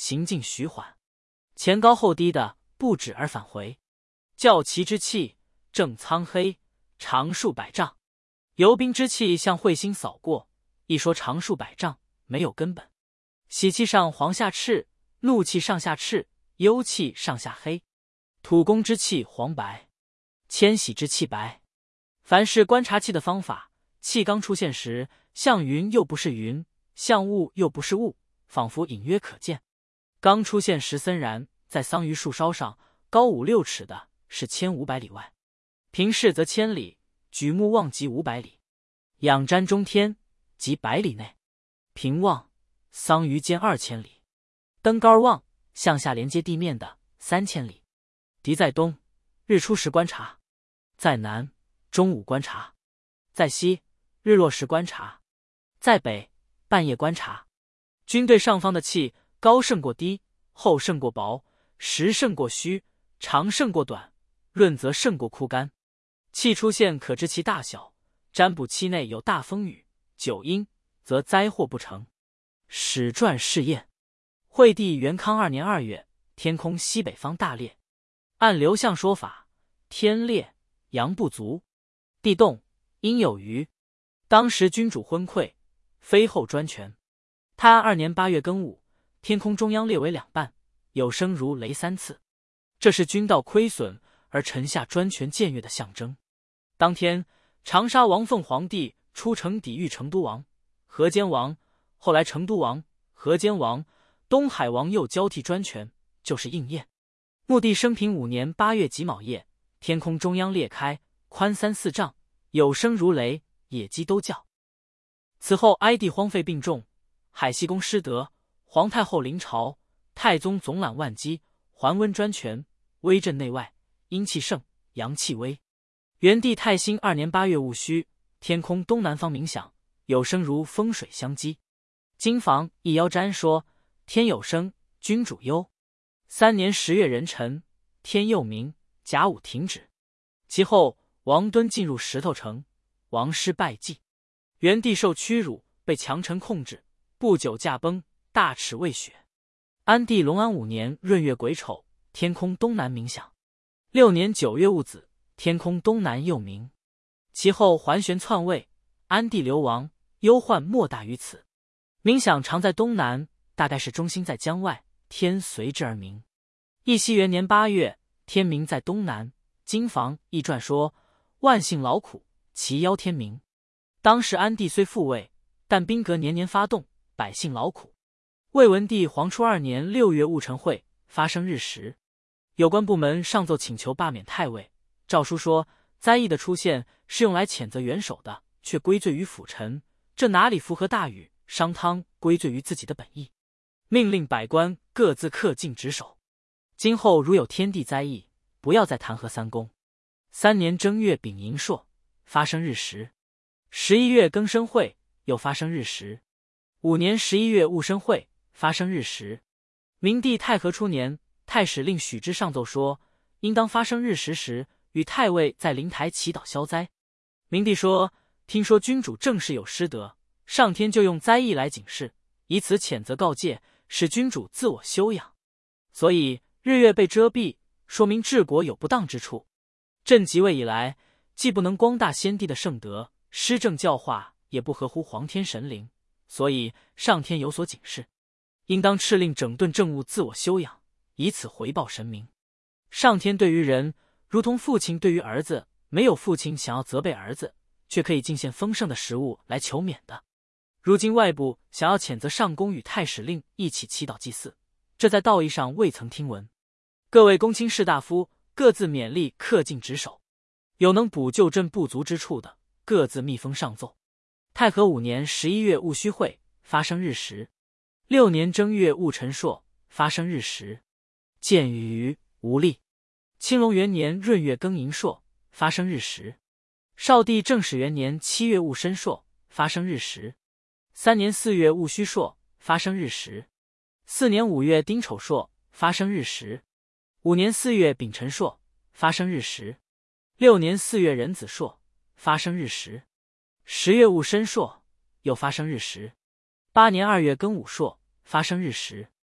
行进徐缓，前高后低的不止而返回。教旗之气正苍黑，长数百丈；游兵之气向彗星扫过。一说长数百丈，没有根本。喜气上黄下赤，怒气上下赤，忧气上下黑。土公之气黄白，迁徙之气白。凡是观察气的方法，气刚出现时，像云又不是云，像雾又不是雾，仿佛隐约可见。刚出现时森然，在桑榆树梢上，高五六尺的是千五百里外，平视则千里，举目望即五百里，仰瞻中天，即百里内。平望，桑榆间二千里；登高望，向下连接地面的三千里。敌在东，日出时观察；在南，中午观察；在西，日落时观察；在北，半夜观察。军队上方的气，高胜过低，厚胜过薄，实胜过虚，长胜过短，润则胜过枯干。气出现可知其大小，占卜期内有大风雨、九阴，则灾祸不成。史传试验，惠帝元康二年二月，天空西北方大裂。按刘向说法，天裂，阳不足，地动，阴有余。当时君主昏聩，非后专权。太安二年八月庚午，天空中央裂为两半，有声如雷三次。这是君道亏损而臣下专权僭越的象征。当天，长沙王凤皇帝出城抵御成都王、河间王，后来成都王、河间王、东海王又交替专权，就是应验。穆帝生平五年八月己卯夜，天空中央裂开，宽三四丈，有声如雷，野鸡都叫。此后哀帝荒废病重，海西宫失德，皇太后临朝，太宗总揽万机，桓温专权，威震内外，阴气盛，阳气微。元帝太兴二年八月戊戌，天空东南方冥响，有声如风水相击。经房一腰占说，天有声，君主忧。三年十月壬辰，天又明，甲午停止。其后王敦进入石头城，王师败绩。元帝受屈辱，被强臣控制，不久驾崩，大齿未雪。安帝隆安五年闰月癸丑，天空东南冥响。六年九月戊子，天空东南又明。其后桓玄篡位，安帝流亡，忧患莫大于此。冥响常在东南，大概是中心在江外，天随之而明。义熙元年八月，天明在东南。经房一传说，万姓劳苦，其邀天明。当时安帝虽复位，但兵革年年发动，百姓劳苦。魏文帝黄初二年六月戊辰会发生日时，有关部门上奏请求罢免太尉。诏书说，灾异的出现是用来谴责元首的，却归罪于辅臣，这哪里符合大禹、商汤归罪于自己的本意？命令百官各自恪尽职守。今后如有天地灾异，不要再弹劾三公。三年正月丙寅朔发生日时，十一月庚申会又发生日时，五年十一月戊申会发生日时。明帝太和初年，太史令许之上奏说，应当发生日时时，与太尉在灵台祈祷消灾。明帝说，听说君主政事有失德，上天就用灾异来警示，以此谴责告诫，使君主自我修养。所以日月被遮蔽，说明治国有不当之处。朕即位以来，既不能光大先帝的圣德，施政教化也不合乎皇天神灵，所以上天有所警示，应当敕令整顿政务，自我修养，以此回报神明。上天对于人，如同父亲对于儿子，没有父亲想要责备儿子，却可以进献丰盛的食物来求免的。如今外部想要谴责上宫与太史令一起祈祷祭祀，这在道义上未曾听闻。各位公卿士大夫各自勉力恪尽职守，有能补救朕不足之处的，各自密封上奏。太和五年十一月戊戌会发生日时，六年正月戊辰朔发生日时，见于无力。青龙元年闰月庚寅朔发生日时，少帝正始元年七月戊申朔发生日时，三年四月戊戌朔发生日时，四年五月丁丑朔发生日时，五年四月丙辰朔发生日时，六年四月壬子朔发生日时，十月戊申朔又发生日时，八年二月庚午朔发生日时，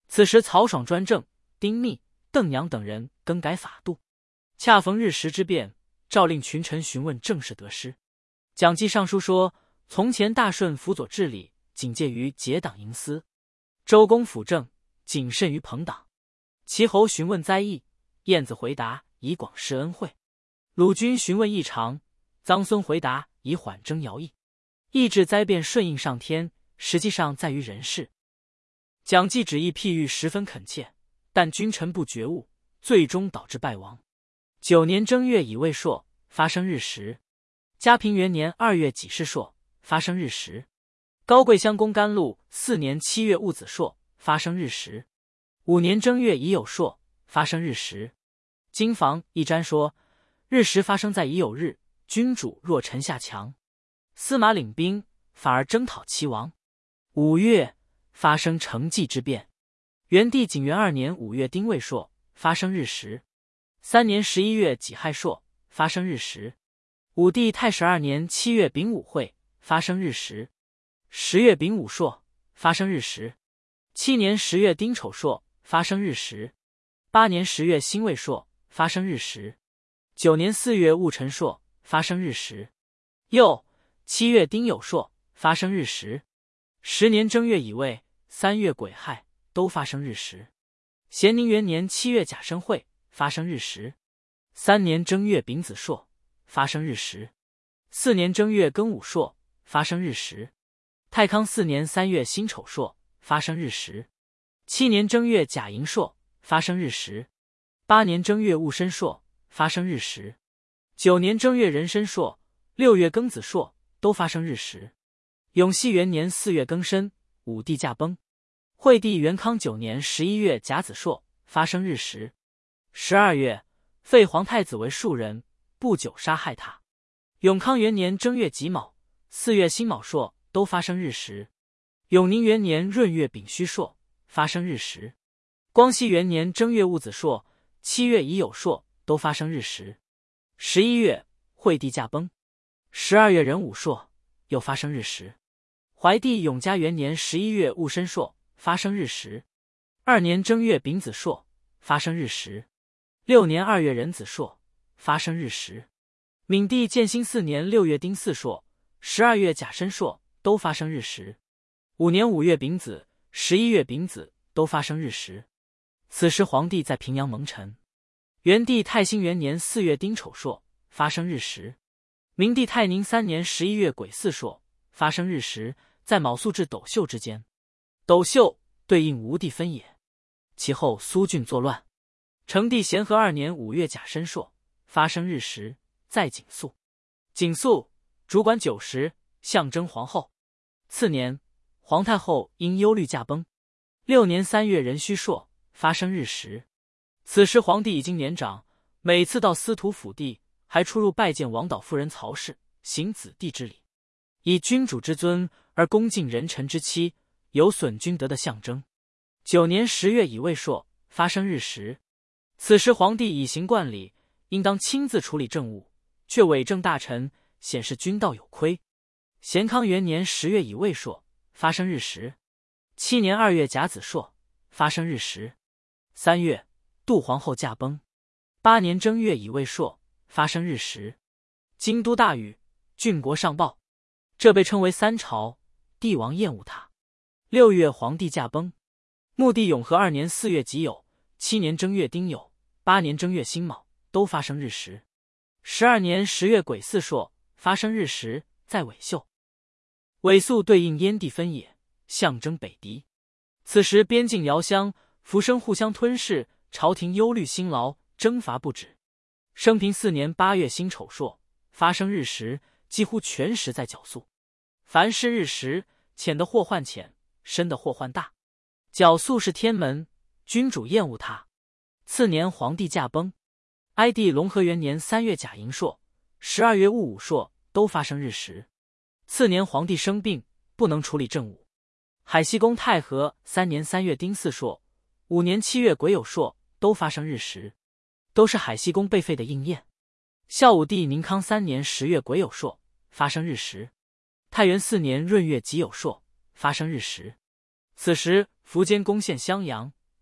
此时曹爽专政，丁密、邓阳等人更改法度，恰逢日食之变，诏令群臣询问政事得失。蒋济上书说：从前大顺辅佐治理，警戒于结党营私；周公辅政，谨慎于朋党。齐侯询问灾异，晏子回答以广施恩惠；鲁君询问异常，臧孙回答以缓征徭役。意治灾变顺应上天，实际上在于人事。蒋济旨意譬喻十分恳切，但君臣不觉悟，最终导致败亡。九年正月乙未朔，发生日食。嘉平元年二月己巳朔，发生日食。高贵乡公甘露四年七月戊子朔，发生日食。五年正月乙酉朔，发生日食。经房一瞻说，日食发生在乙酉日，君主若臣下强，司马领兵，反而征讨齐王。五月发生成纪之变。元帝景元二年五月丁未朔，发生日食。三年十一月己亥朔，发生日食。武帝太始二年七月丙午会，发生日食。十月丙午朔，发生日食。七年十月丁丑朔，发生日食。八年十月辛未朔，发生日食。九年四月戊辰朔，发生日食。又七月丁酉朔，发生日食。十年正月乙未、三月癸亥，都发生日食。咸宁元年七月甲申会，发生日食。三年正月丙子朔，发生日食。四年正月庚午朔，发生日食。太康四年三月辛丑朔，发生日食。七年正月甲寅朔，发生日食。八年正月戊申朔，发生日食。九年正月壬申朔，六月庚子朔，都发生日食。永熙元年四月庚申，武帝驾崩。惠帝元康九年十一月甲子朔，发生日食。十二月，废皇太子为庶人，不久杀害他。永康元年正月己卯、四月辛卯朔，都发生日食。永宁元年闰月丙戌朔，发生日食。光熙元年正月戊子朔、七月乙酉朔，都发生日食。十一月，惠帝驾崩。十二月壬午朔，又发生日食。怀帝永嘉元年十一月戊申朔，发生日食。二年正月丙子朔，发生日食。六年二月壬子朔，发生日食。闵帝建兴四年六月丁巳朔、十二月甲申朔，都发生日食。五年五月丙子、十一月丙子，都发生日食。此时皇帝在平阳蒙尘。元帝太兴元年四月丁丑朔，发生日食。明帝太宁三年十一月癸巳朔，发生日食，在卯宿至斗宿之间。斗宿对应吴地分野。其后苏峻作乱。成帝咸和二年五月甲申朔，发生日食，在景肃。景肃主管酒食，象征皇后。次年，皇太后因忧虑驾崩。六年三月壬戌朔，发生日食。此时皇帝已经年长，每次到司徒府地，还出入拜见王导夫人曹氏，行子弟之礼，以君主之尊而恭敬人臣之妻，有损君德的象征。九年十月乙未朔，发生日食。此时皇帝已行冠礼，应当亲自处理政务，却伪证大臣，显示君道有亏。咸康元年十月乙未朔，发生日食。七年二月甲子朔，发生日食。三月，杜皇后驾崩。八年正月乙未朔，发生日食。京都大雨，郡国上报，这被称为三朝，帝王厌恶他。六月，皇帝驾崩。穆帝永和二年四月己酉，七年正月丁酉，八年正月辛卯，都发生日食。十二年十月癸巳朔，发生日食，在尾宿。尾宿对应燕地分野，象征北狄。此时边境遥相，浮生互相吞噬，朝廷忧虑辛劳，征伐不止。升平四年八月辛丑朔，发生日食，几乎全时在角宿。凡是日食，浅的祸患浅，深的祸患大。角宿是天门，君主厌恶他。次年皇帝驾崩。哀帝隆和元年三月甲寅朔、十二月戊午朔，都发生日食。次年皇帝生病，不能处理政务。海西宫太和三年三月丁巳朔、五年七月癸酉朔，都发生日食，都是海西宫被废的应验。孝武帝宁康三年十月癸酉朔，发生日食。太元四年闰月己酉朔，发生日食。此时苻坚攻陷襄阳，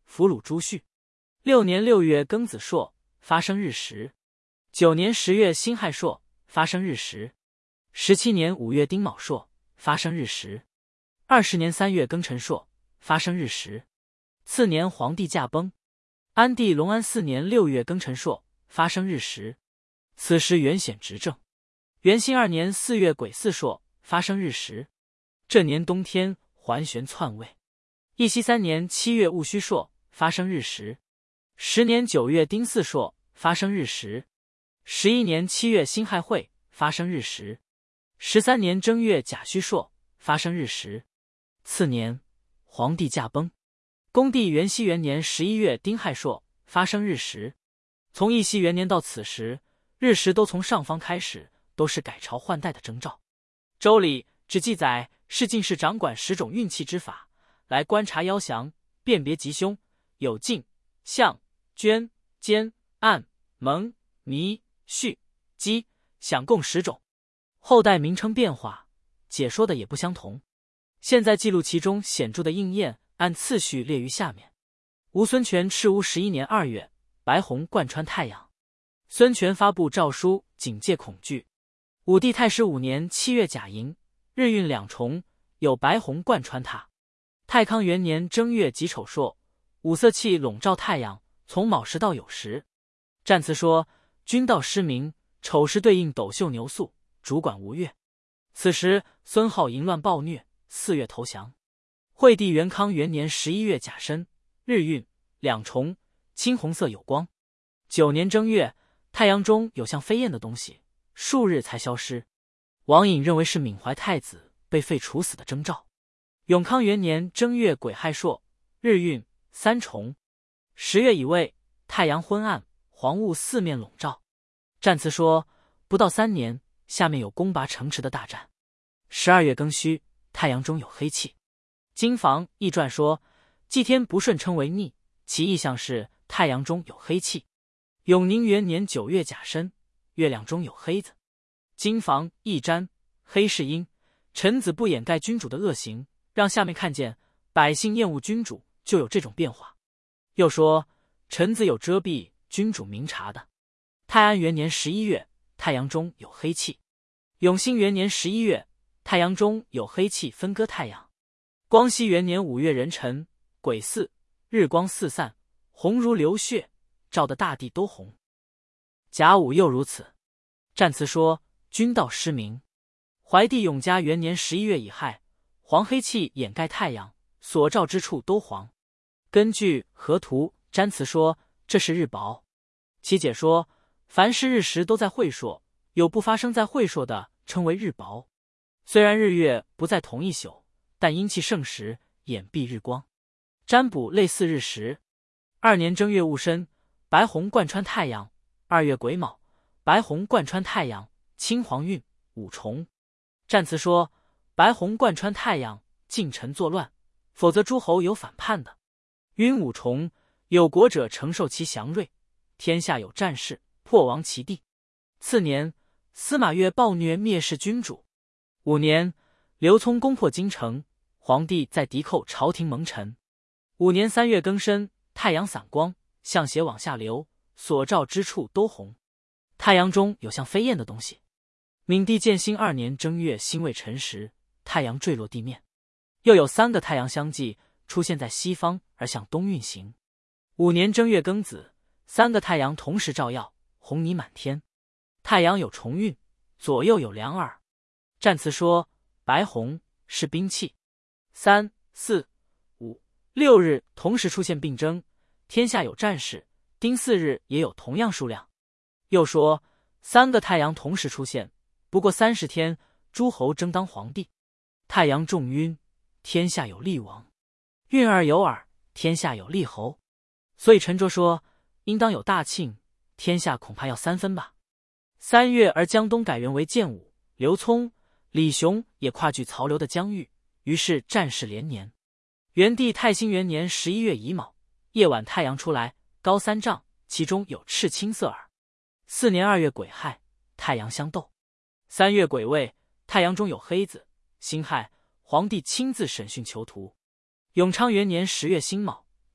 俘虏朱旭。六年六月庚子朔，发生日食。九年十月辛亥朔，发生日食。十七年五月丁卯朔，发生日食。二十年三月庚辰朔，发生日食。次年皇帝驾崩。安帝隆安四年六月庚辰朔，发生日食。此时元显执政。元兴二年四月癸巳朔，发生日食。这年冬天，桓玄篡位。义熙三年七月戊戌朔，发生日食。十年九月丁巳朔，发生日食。十一年七月辛亥会，发生日食。十三年正月甲戌朔，发生日食。次年，皇帝驾崩。恭帝元熙元年十一月丁亥朔，发生日食。从义熙元年到此时，日食都从上方开始，都是改朝换代的征兆。周礼只记载是进士掌管十种运气之法，来观察妖祥，辨别吉凶，有进、象、捐、奸、暗、蒙、迷、戌、鸡、享共十种。后代名称变化，解说的也不相同。现在记录其中显著的应验，按次序列于下面。吴孙权赤乌十一年二月，白虹贯穿太阳。孙权发布诏书，警戒恐惧。武帝太始五年七月甲寅，日运两重，有白虹贯穿它。太康元年正月己丑朔，五色气笼罩太阳，从卯时到酉时。战辞说：君道失明，丑时对应斗宿牛宿，主管吴越。此时孙皓淫乱暴虐，四月投降。惠帝元康元年十一月甲申，日运两重，青红色有光。九年正月，太阳中有像飞燕的东西，数日才消失。王颖认为是闵怀太子被废处死的征兆。永康元年正月癸亥朔，日运三重。十月乙未，太阳昏暗，黄雾四面笼罩。战辞说：不到三年，下面有攻拔城池的大战。十二月庚戌，太阳中有黑气。经房易传说，祭天不顺称为逆，其意象是太阳中有黑气。永宁元年九月甲申，月亮中有黑子。经房易占，黑是阴，臣子不掩盖君主的恶行，让下面看见百姓厌恶君主，就有这种变化。又说臣子有遮蔽君主明察的。泰安元年十一月，太阳中有黑气。永兴元年十一月，太阳中有黑气分割太阳。光熙元年五月壬辰，癸巳，日光四散，红如流血，照得大地都红。甲午又如此。战辞说：君道失明。怀帝永嘉元年十一月乙亥，黄黑气掩盖太阳，所照之处都黄。根据河图占辞说，这是日薄。其解说：凡是日食都在会朔，有不发生在会朔的，称为日薄。虽然日月不在同一宿，但阴气盛时，掩蔽日光。占卜类似日食。二年正月戊申，白虹贯穿太阳。二月癸卯，白虹贯穿太阳，青黄运五重。战辞说：白虹贯穿太阳，近臣作乱，否则诸侯有反叛的。运五重，有国者承受其祥瑞，天下有战事，破亡其地。次年，司马越暴虐灭世君主。五年，刘聪攻破京城，皇帝在敌寇朝廷蒙尘。五年三月庚申，太阳散光，向斜往下流，所照之处都红。太阳中有像飞燕的东西。闵帝建兴二年正月辛未辰时，太阳坠落地面。又有三个太阳相继出现在西方而向东运行。五年正月庚子，三个太阳同时照耀，红泥满天。太阳有重运，左右有两耳。战辞说：白虹是兵器。三、四、五、六日同时出现病征，天下有战事。丁巳日也有同样数量。又说三个太阳同时出现，不过三十天，诸侯争当皇帝。太阳重晕，天下有厉王；运二有耳，天下有厉侯。所以陈卓说，应当有大庆，天下恐怕要三分吧。三月而江东改元为建武，刘聪、李雄也跨据曹刘的疆域，于是战事连年。元帝太兴元年十一月乙卯，夜晚太阳出来，高三丈，其中有赤青色耳。四年二月癸亥，太阳相斗。三月癸未，太阳中有黑子。辛亥，皇帝亲自审讯囚徒。永昌元年十月辛卯，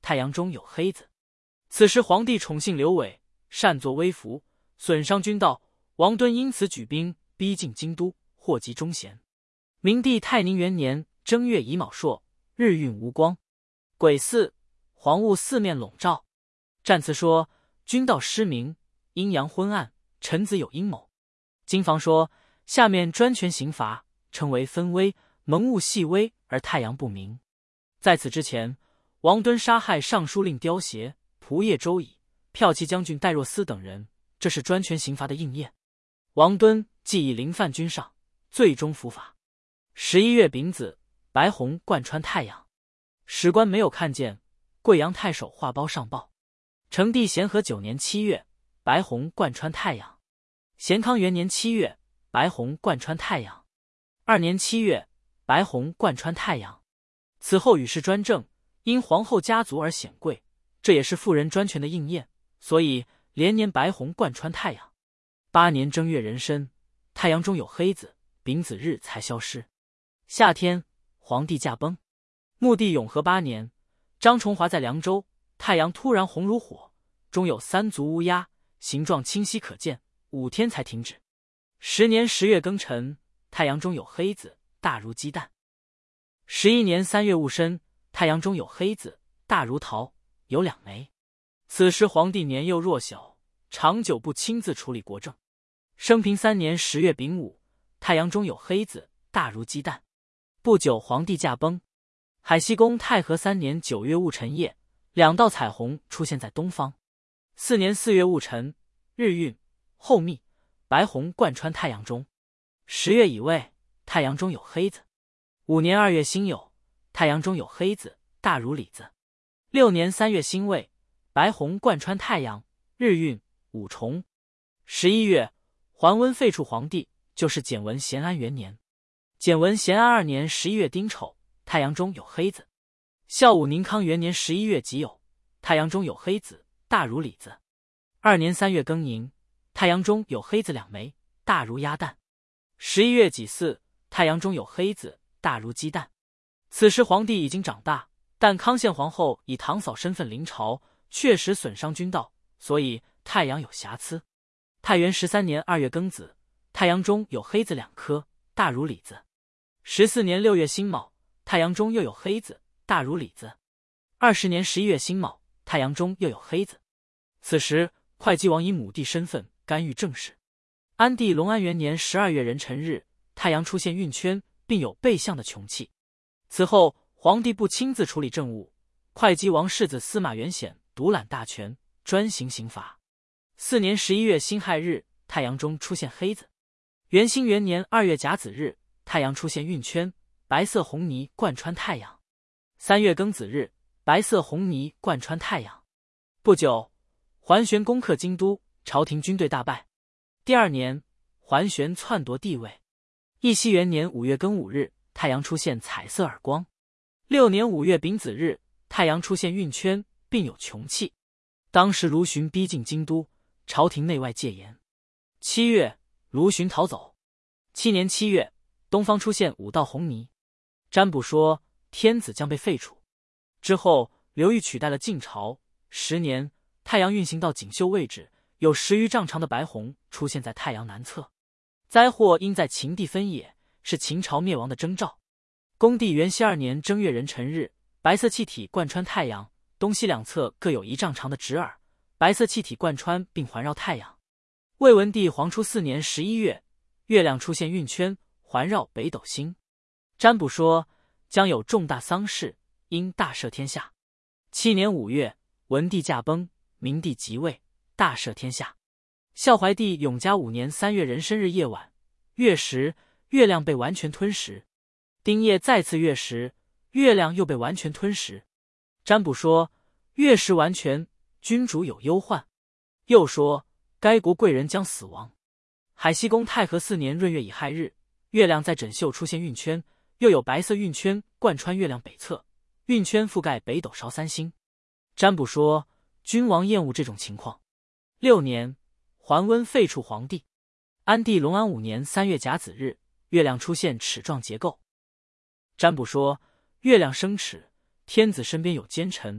太阳中有黑子。此时皇帝宠幸刘伟，擅作威服，损伤军道。王敦因此举兵逼近京都，祸及忠贤。明帝泰宁元年正月乙卯朔，日运无光，癸巳，黄雾四面笼罩。战辞说军道失明，阴阳昏暗，臣子有阴谋。经房说下面专权刑罚，称为分微，蒙雾细微而太阳不明。在此之前，王敦杀害尚书令刁协、仆射周乙、骠骑将军戴若思等人，这是专权刑罚的应验。王敦既以凌犯君上，最终伏法。十一月丙子，白虹贯穿太阳，史官没有看见，贵阳太守画包上报。成帝咸和九年七月，白虹贯穿太阳。咸康元年七月，白虹贯穿太阳。二年七月，白虹贯穿太阳。此后与世专政，因皇后家族而显贵，这也是妇人专权的应验，所以连年白虹贯穿太阳。八年正月壬申，太阳中有黑子，丙子日才消失。夏天，皇帝驾崩。穆帝永和八年，张崇华在凉州，太阳突然红如火，中有三足乌鸦，形状清晰可见，五天才停止。十年十月庚辰，太阳中有黑子，大如鸡蛋。十一年三月戊申，太阳中有黑子，大如桃，有两枚。此时皇帝年幼弱小，长久不亲自处理国政。升平三年十月丙午，太阳中有黑子，大如鸡蛋。不久皇帝驾崩。海西宫太和三年九月戊辰夜，两道彩虹出现在东方。四年四月戊辰，日运后密，白虹贯穿太阳中。十月乙未，太阳中有黑子。五年二月辛酉，太阳中有黑子，大如李子。六年三月辛未，白虹贯穿太阳，日运五重。十一月，桓温废黜皇帝，就是简文咸安元年。简文咸安二年十一月丁丑，太阳中有黑子。孝武宁康元年十一月己酉，太阳中有黑子，大如李子。二年三月庚寅，太阳中有黑子两枚，大如鸭蛋。十一月己巳，太阳中有黑子，大如鸡蛋。此时皇帝已经长大，但康宪皇后以堂嫂身份临朝，确实损伤君道，所以太阳有瑕疵。太元十三年二月庚子，太阳中有黑子两颗，大如李子。十四年六月辛卯，太阳中又有黑子，大如李子。二十年十一月辛卯，太阳中又有黑子。此时会稽王以母弟身份干预政事。安帝隆安元年十二月壬辰日，太阳出现运圈，并有背相的穷气。此后皇帝不亲自处理政务，会稽王世子司马元显独揽大权，专行刑罚。四年十一月辛亥日，太阳中出现黑子。元兴元年二月甲子日，太阳出现运圈，白色红泥贯穿太阳。三月庚子日，白色红泥贯穿太阳。不久，桓玄攻克京都，朝廷军队大败。第二年，桓玄篡夺帝位。义熙元年五月庚午日，太阳出现彩色耳光。六年五月丙子日，太阳出现运圈，并有穷气。当时卢循逼近京都，朝廷内外戒严。七月，卢循逃走。七年七月，东方出现五道红泥。占卜说天子将被废除。之后，刘裕取代了晋朝。十年，太阳运行到锦绣位置，有十余丈长的白虹出现在太阳南侧。灾祸应在秦地分野，是秦朝灭亡的征兆。恭帝元熙二年正月壬辰日，白色气体贯穿太阳，东西两侧各有一丈长的直耳，白色气体贯穿并环绕太阳。魏文帝黄初四年十一月，月亮出现运圈，环绕北斗星。占卜说将有重大丧事，应大赦天下。七年五月，文帝驾崩，明帝即位，大赦天下。孝怀帝永嘉五年三月壬申日夜晚，月食，月亮被完全吞食。丁夜再次月食，月亮又被完全吞食。占卜说月食完全，君主有忧患。又说该国贵人将死亡。海西宫太和四年闰月乙亥日，月亮在枕袖出现运圈，又有白色运圈贯穿月亮北侧，运圈覆盖北斗韶三星。占卜说君王厌恶这种情况。六年，桓温废黜皇帝。安帝隆安五年三月甲子日，月亮出现齿状结构。占卜说月亮生齿，天子身边有奸臣，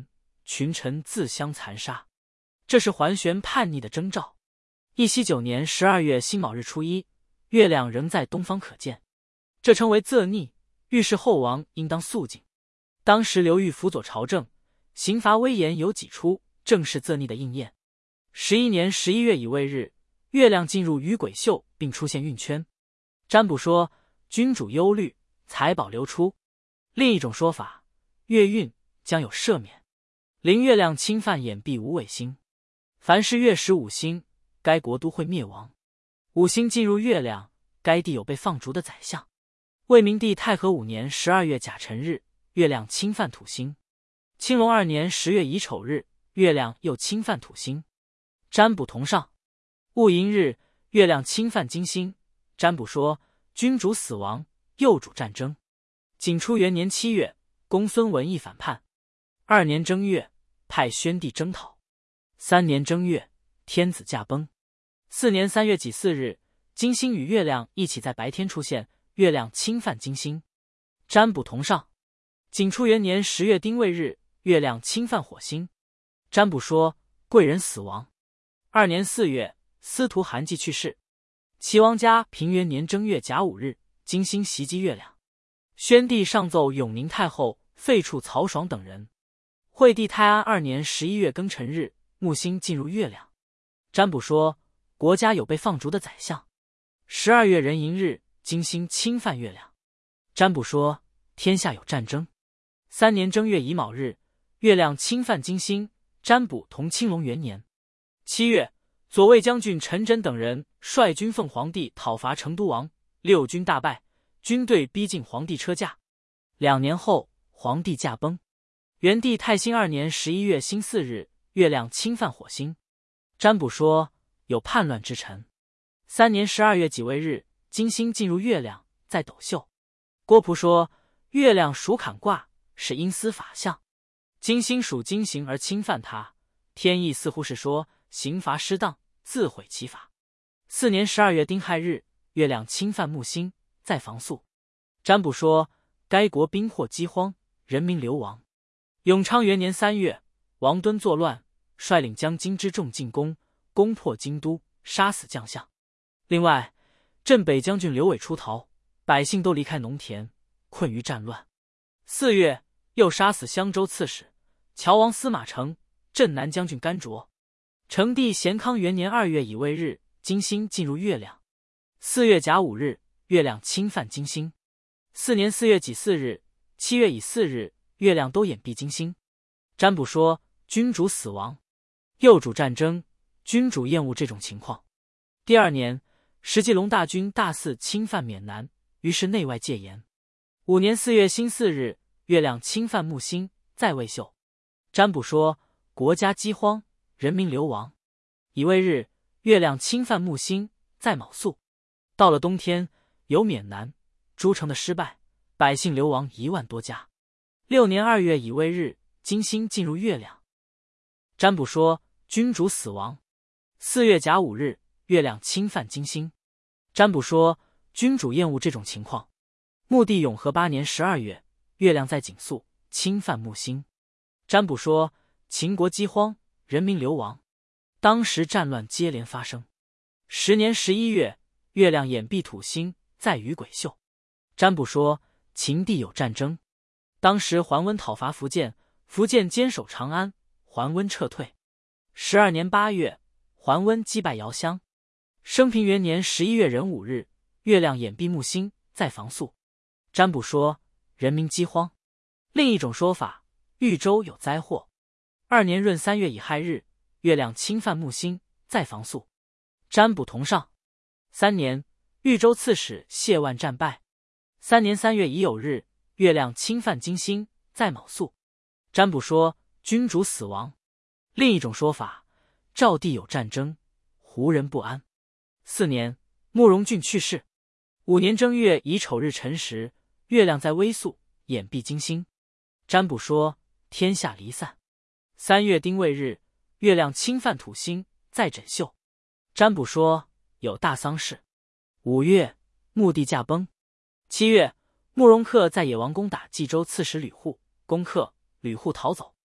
群臣自相残杀，这是桓玄叛逆的征兆。义熙九年十二月辛卯日初一，月亮仍在东方可见，这称为仄逆，预示后王应当肃静。当时刘裕辅佐朝政，刑罚威严有几出，正是仄逆的应验。十一年十一月乙未日，月亮进入于癸宿，并出现运圈。占卜说君主忧虑，财宝流出。另一种说法，月运将有赦免。临月亮侵犯掩蔽无尾星，凡是月食五星，该国都会灭亡。五星进入月亮，该地有被放逐的宰相。魏明帝太和五年十二月甲辰日，月亮侵犯土星。青龙二年十月乙丑日，月亮又侵犯土星。占卜同上。戊寅日，月亮侵犯金星。占卜说君主死亡，幼主战争。景初元年七月，公孙文义反叛。二年正月，派宣帝征讨。三年正月，天子驾崩。四年三月己巳日，金星与月亮一起在白天出现，月亮侵犯金星。占卜同上。景初元年十月丁未日，月亮侵犯火星。占卜说贵人死亡。二年四月，司徒韩季去世。齐王家平元年正月甲午日，金星袭击月亮。宣帝上奏永宁太后废黜曹爽等人。惠帝泰安二年十一月庚辰日，木星进入月亮。占卜说国家有被放逐的宰相。十二月壬寅日，金星侵犯月亮。占卜说天下有战争。三年正月乙卯日，月亮侵犯金星。占卜同青龙元年。七月，左卫将军陈轸等人率军奉皇帝讨伐成都王，六军大败，军队逼近皇帝车驾。两年后，皇帝驾崩。元帝太兴二年十一月辛巳日，月亮侵犯火星。占卜说有叛乱之臣。三年十二月己未日，金星进入月亮，在斗宿。郭璞说月亮属坎卦，是阴司法相，金星属金刑而侵犯它，天意似乎是说刑罚失当，自毁其法。四年十二月丁亥日，月亮侵犯木星，在房宿。占卜说该国兵祸饥荒，人民流亡。永昌元年三月，王敦作乱，率领将金之众进攻，攻破京都，杀死将相。另外，镇北将军刘伟出逃，百姓都离开农田，困于战乱。四月，又杀死襄州刺史、乔王司马承、镇南将军甘卓。成帝咸康元年二月乙未日，金星进入月亮。四月甲午日，月亮侵犯金星。四年四月己巳日、七月乙巳日，月亮都掩蔽金星。占卜说君主死亡，幼主战争，君主厌恶这种情况。第二年，石继龙大军大肆侵犯缅南，于是内外戒严。五年四月辛巳日，月亮侵犯木星，在未宿。占卜说国家饥荒，人民流亡。乙未日，月亮侵犯木星，在卯宿。到了冬天，有缅南、诸城的失败，百姓流亡一万多家。六年二月乙未日，金星进入月亮。占卜说君主死亡。四月甲午日，月亮侵犯金星。占卜说君主厌恶这种情况。穆帝永和八年十二月，月亮在景宿，侵犯木星。占卜说秦国饥荒，人民流亡。当时战乱接连发生。十年十一月，月亮掩蔽土星，在于癸宿。占卜说秦地有战争。当时桓温讨伐福建，福建坚守长安，桓温撤退。十二年八月，桓温击败姚襄。升平元年十一月壬午日，月亮掩蔽木星，在房宿。占卜说人民饥荒。另一种说法，豫州有灾祸。二年闰三月乙亥日，月亮侵犯木星，在房宿。占卜同上。三年，豫州刺史谢万战败。三年三月乙酉日，月亮侵犯金星，在卯宿。占卜说君主死亡。另一种说法，赵地有战争，胡人不安。四年，慕容俊去世。五年正月乙丑日辰时，月亮在微宿，掩蔽金星。占卜说天下离散。三月丁未日，月亮侵犯土星，在枕宿。占卜说有大丧事。五月，穆帝驾崩。七月，慕容恪在野王攻打冀州刺史吕护，攻克，吕护逃走。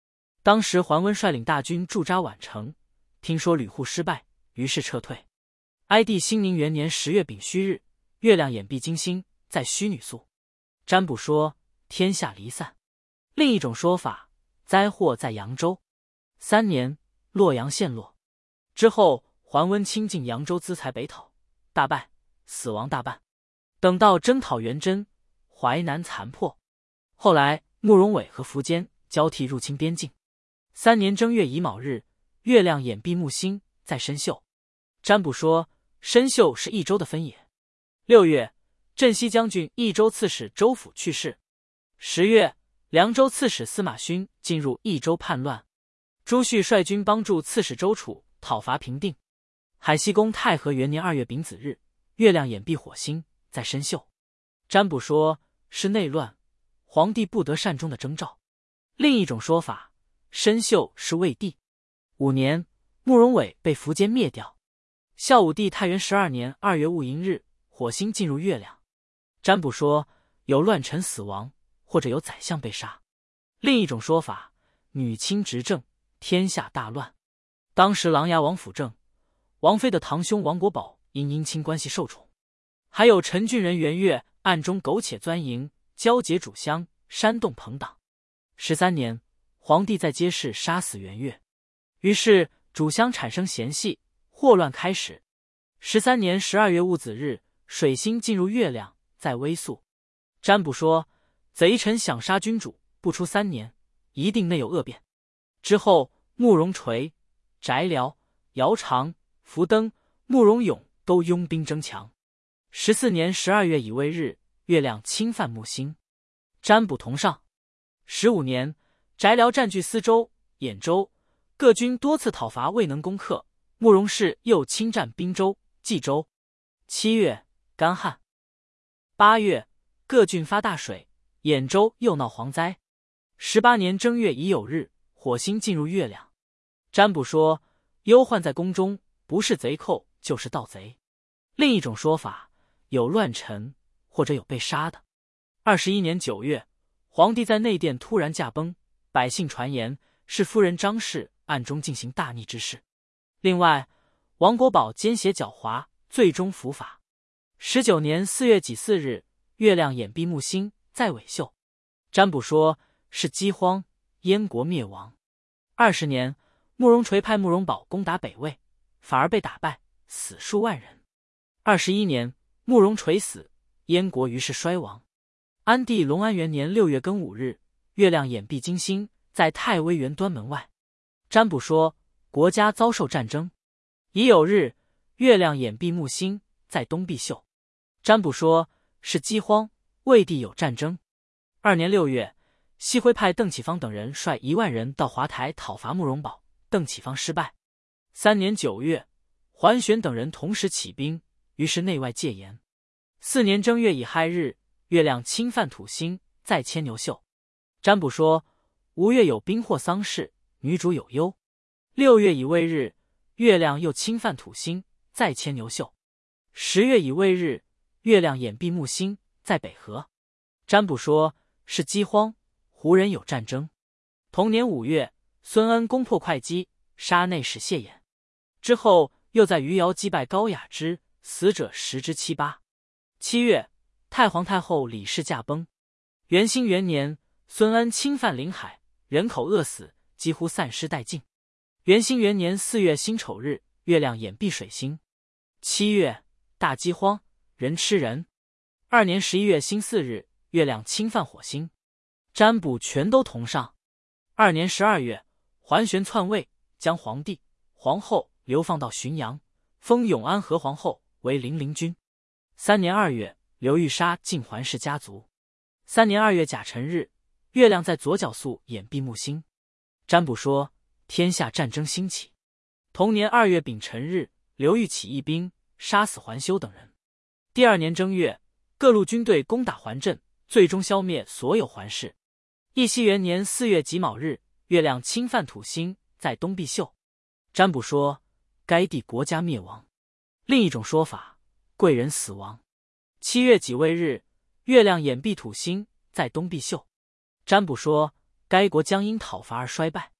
当时桓温率领大军驻扎宛城，听说吕护失败，于是撤退。哀帝兴宁元年十月丙戌日，月亮掩蔽金星，在虚女宿。占卜说天下离散。另一种说法，灾祸在扬州。三年，洛阳陷落。之后，桓温亲进扬州资财北讨，大败，死亡大半。等到征讨元贞，淮南残破。后来，慕容伟和苻坚交替入侵边境。三年正月乙卯日，月亮掩蔽木星，在参宿。占卜说参宿是益州的分野。六月，镇西将军益州刺史周辅去世。十月，凉州刺史司马勋进入益州叛乱，朱旭率军帮助刺史周楚讨伐平定。海西宫太和元年二月丙子日，月亮掩蔽火星，在参宿。占卜说是内乱，皇帝不得善终的征兆。另一种说法，参宿是魏帝。五年，慕容伟被苻坚灭掉。孝武帝太元十二年二月戊寅日，火星进入月亮。占卜说有乱臣死亡，或者有宰相被杀。另一种说法，女亲执政，天下大乱。当时琅琊王辅政，王妃的堂兄王国宝因姻亲关系受宠，还有陈郡人袁岳暗中苟且钻营，交结主相，煽动朋党。十三年，皇帝在街市杀死袁岳，于是主相产生嫌隙，祸乱开始。十三年十二月戊子日，水星进入月亮，在微宿。占卜说贼臣想杀君主，不出三年，一定内有恶变。之后，慕容垂、翟辽、姚常、苻登、慕容永都拥兵争强。十四年十二月乙未日，月亮侵犯木星。占卜同上。十五年，翟辽占据司州、兖州，各军多次讨伐未能攻克。慕容氏又侵占滨州、冀州。七月，干旱。八月，各郡发大水，兖州又闹蝗灾。十八年正月乙酉日，火星进入月亮。占卜说忧患在宫中，不是贼寇就是盗贼。另一种说法，有乱臣或者有被杀的。二十一年九月，皇帝在内殿突然驾崩，百姓传言是夫人张氏暗中进行大逆之事。另外，王国宝奸邪狡猾，最终伏法。十九年四月己巳日，月亮掩蔽木星，在尾宿。占卜说是饥荒，燕国灭亡。二十年，慕容垂派慕容宝攻打北魏，反而被打败，死数万人。二十一年，慕容垂死，燕国于是衰亡。安帝隆安元年六月庚午日，月亮掩蔽金星，在太微垣端门外。占卜说国家遭受战争。乙酉日，月亮掩蔽木星，在东壁宿。占卜说是饥荒，魏地有战争。二年六月，西徽派邓启方等人率一万人到华台讨伐慕容宝，邓启方失败。三年九月，桓玄等人同时起兵，于是内外戒严。四年正月乙亥日，月亮侵犯土星，在牵牛宿。占卜说吴越有兵祸丧事，女主有忧。六月乙未日，月亮又侵犯土星，在牵牛宿。十月乙未日，月亮掩蔽木星，在北河。占卜说是饥荒，胡人有战争。同年五月，孙恩攻破会稽，杀内史谢衍。之后又在余姚击败高雅之，死者十之七八。七月，太皇太后李氏驾崩。元兴元年，孙恩侵犯临海，人口饿死，几乎散失殆尽。元兴元年四月辛丑日，月亮掩蔽水星。七月，大饥荒，人吃人。二年十一月辛巳日，月亮侵犯火星。占卜全都同上。二年十二月，桓玄篡位，将皇帝、皇后流放到浔阳，封永安和皇后为零陵君。三年二月，刘裕杀晋桓氏家族。三年二月甲辰日，月亮在左角宿掩蔽木星。占卜说天下战争兴起。同年二月丙辰日，刘裕起义兵，杀死桓修等人。第二年正月，各路军队攻打桓镇，最终消灭所有桓氏。义熙元年四月己卯日，月亮侵犯土星，在东壁宿。占卜说该地国家灭亡。另一种说法，贵人死亡。七月己未日，月亮掩蔽土星，在东壁宿。占卜说该国将因讨伐而衰败。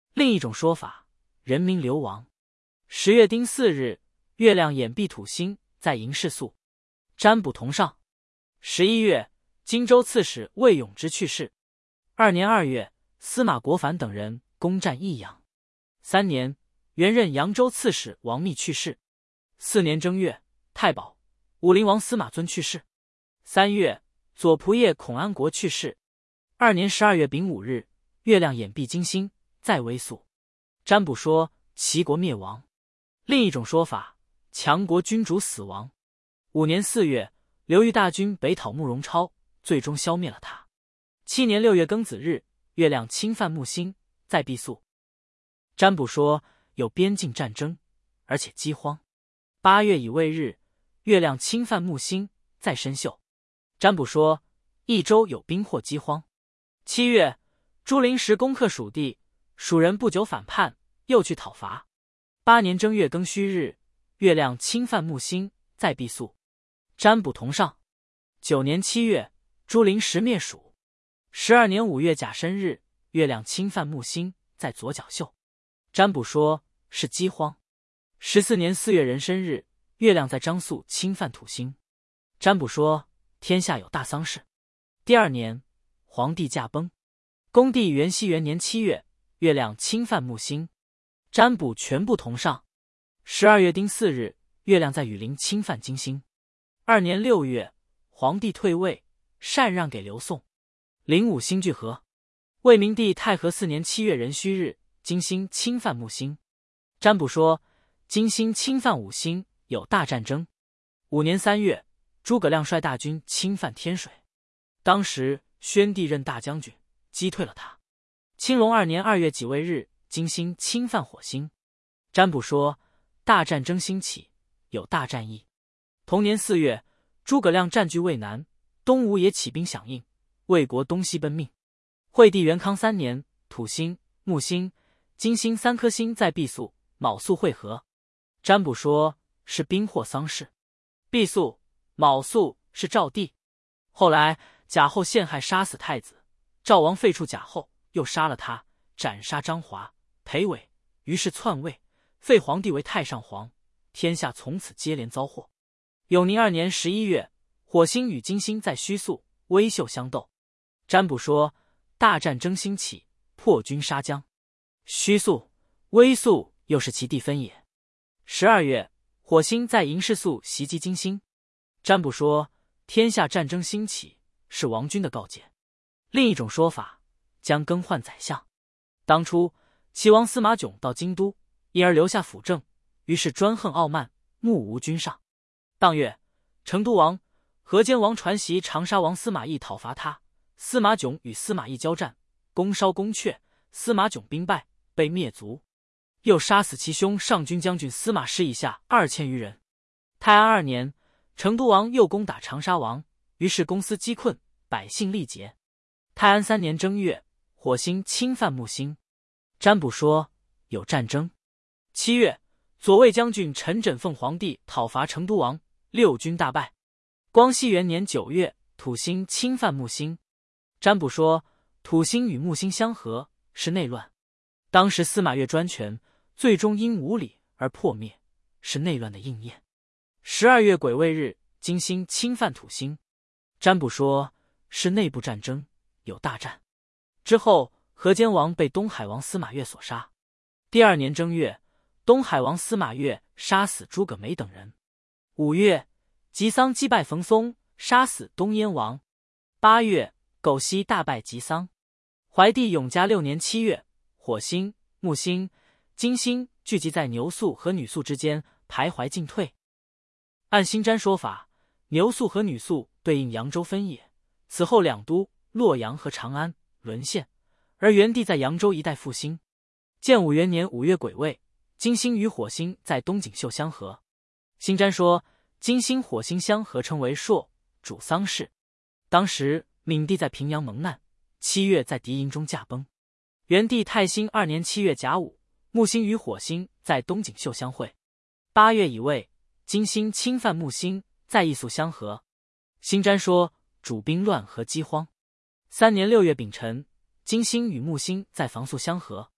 另一种说法，人民流亡。十月丁巳日，月亮掩蔽土星，在寅士宿。占卜同上。十一月，荆州刺史魏永之去世。二年二月，司马国凡等人攻占益阳。三年，原任扬州刺史王密去世。四年正月，太保、武陵王司马尊去世。三月，左仆射孔安国去世。二年十二月丙午日，月亮掩蔽金星，在微宿。占卜说齐国灭亡。另一种说法，强国君主死亡。五年四月，刘裕大军北讨慕容超，最终消灭了他。七年六月庚子日，月亮侵犯木星，在毕宿。占卜说有边境战争，而且饥荒。八月乙未日，月亮侵犯木星，在申宿。占卜说益州有兵祸饥荒。七月，朱灵时攻克蜀地，蜀人不久反叛，又去讨伐。八年正月庚戌日，月亮侵犯木星，在毕宿。占卜同上。九年七月，朱灵时灭蜀。十二年五月甲申日，月亮侵犯木星，在左角宿。占卜说是饥荒。十四年四月壬申日，月亮在张宿侵犯土星。占卜说天下有大丧事。第二年，皇帝驾崩。恭帝元熙元年七月，月亮侵犯木星。占卜全部同上。十二月丁巳日，月亮在羽林侵犯金星。二年六月，皇帝退位，禅让给刘宋。零五星聚合。魏明帝太和四年七月壬戌日，金星侵犯木星。占卜说金星侵犯五星，有大战争。五年三月，诸葛亮率大军侵犯天水。当时宣帝任大将军，击退了他。青龙二年二月己未日，金星侵犯火星。占卜说大战争兴起，有大战役。同年四月，诸葛亮占据渭南，东吴也起兵响应，魏国东西奔命。惠帝元康三年，土星、木星、金星三颗星在毕宿、卯宿会合。占卜说是兵祸丧事。毕宿、卯宿是赵地。后来贾后陷害杀死太子，赵王废黜贾后，又杀了他，斩杀张华、裴伟，于是篡位，废皇帝为太上皇，天下从此接连遭祸。永宁二年十一月，火星与金星在虚宿、微宿相斗。占卜说大战争兴起，破军杀将。虚宿、微宿又是其地分也。十二月，火星在寅士宿袭击金星。占卜说天下战争兴起，是王军的告诫。另一种说法，将更换宰相。当初齐王司马囧到京都，因而留下辅政，于是专横傲慢，目无君上。当月，成都王、河间王传檄长沙王司马懿讨伐他，司马囧与司马懿交战，攻烧宫阙，司马囧兵败，被灭族。又杀死其兄上军将军司马师以下二千余人。泰安二年，成都王又攻打长沙王，于是公司饥困，百姓力竭。泰安三年正月，火星侵犯木星。占卜说有战争。七月，左卫将军陈轸奉皇帝讨伐成都王，六军大败。光熙元年九月，土星侵犯木星。占卜说土星与木星相合，是内乱。当时司马越专权，最终因无礼而破灭，是内乱的应验。十二月癸未日，金星侵犯土星。占卜说是内部战争，有大战。之后河间王被东海王司马越所杀。第二年正月，东海王司马越杀死诸葛梅等人。五月，吉桑击败冯松，杀死东燕王。八月，苟晞大败吉桑。怀帝永嘉六年七月，火星、木星、金星聚集在牛宿和女宿之间，徘徊进退。按星占说法，牛宿和女宿对应扬州分野，此后两都洛阳和长安沦陷，而元帝在扬州一带复兴。建武元年五月癸未，金星与火星在东锦绣相合。星占说金星火星相合称为朔，主丧事。当时闵帝在平阳蒙难，七月在敌营中驾崩。元帝太兴二年七月甲午，木星与火星在东锦绣相会。八月乙未，金星侵犯木星，在异宿相合。星占说主兵乱和饥荒。三年六月丙辰，金星与木星在房宿相合。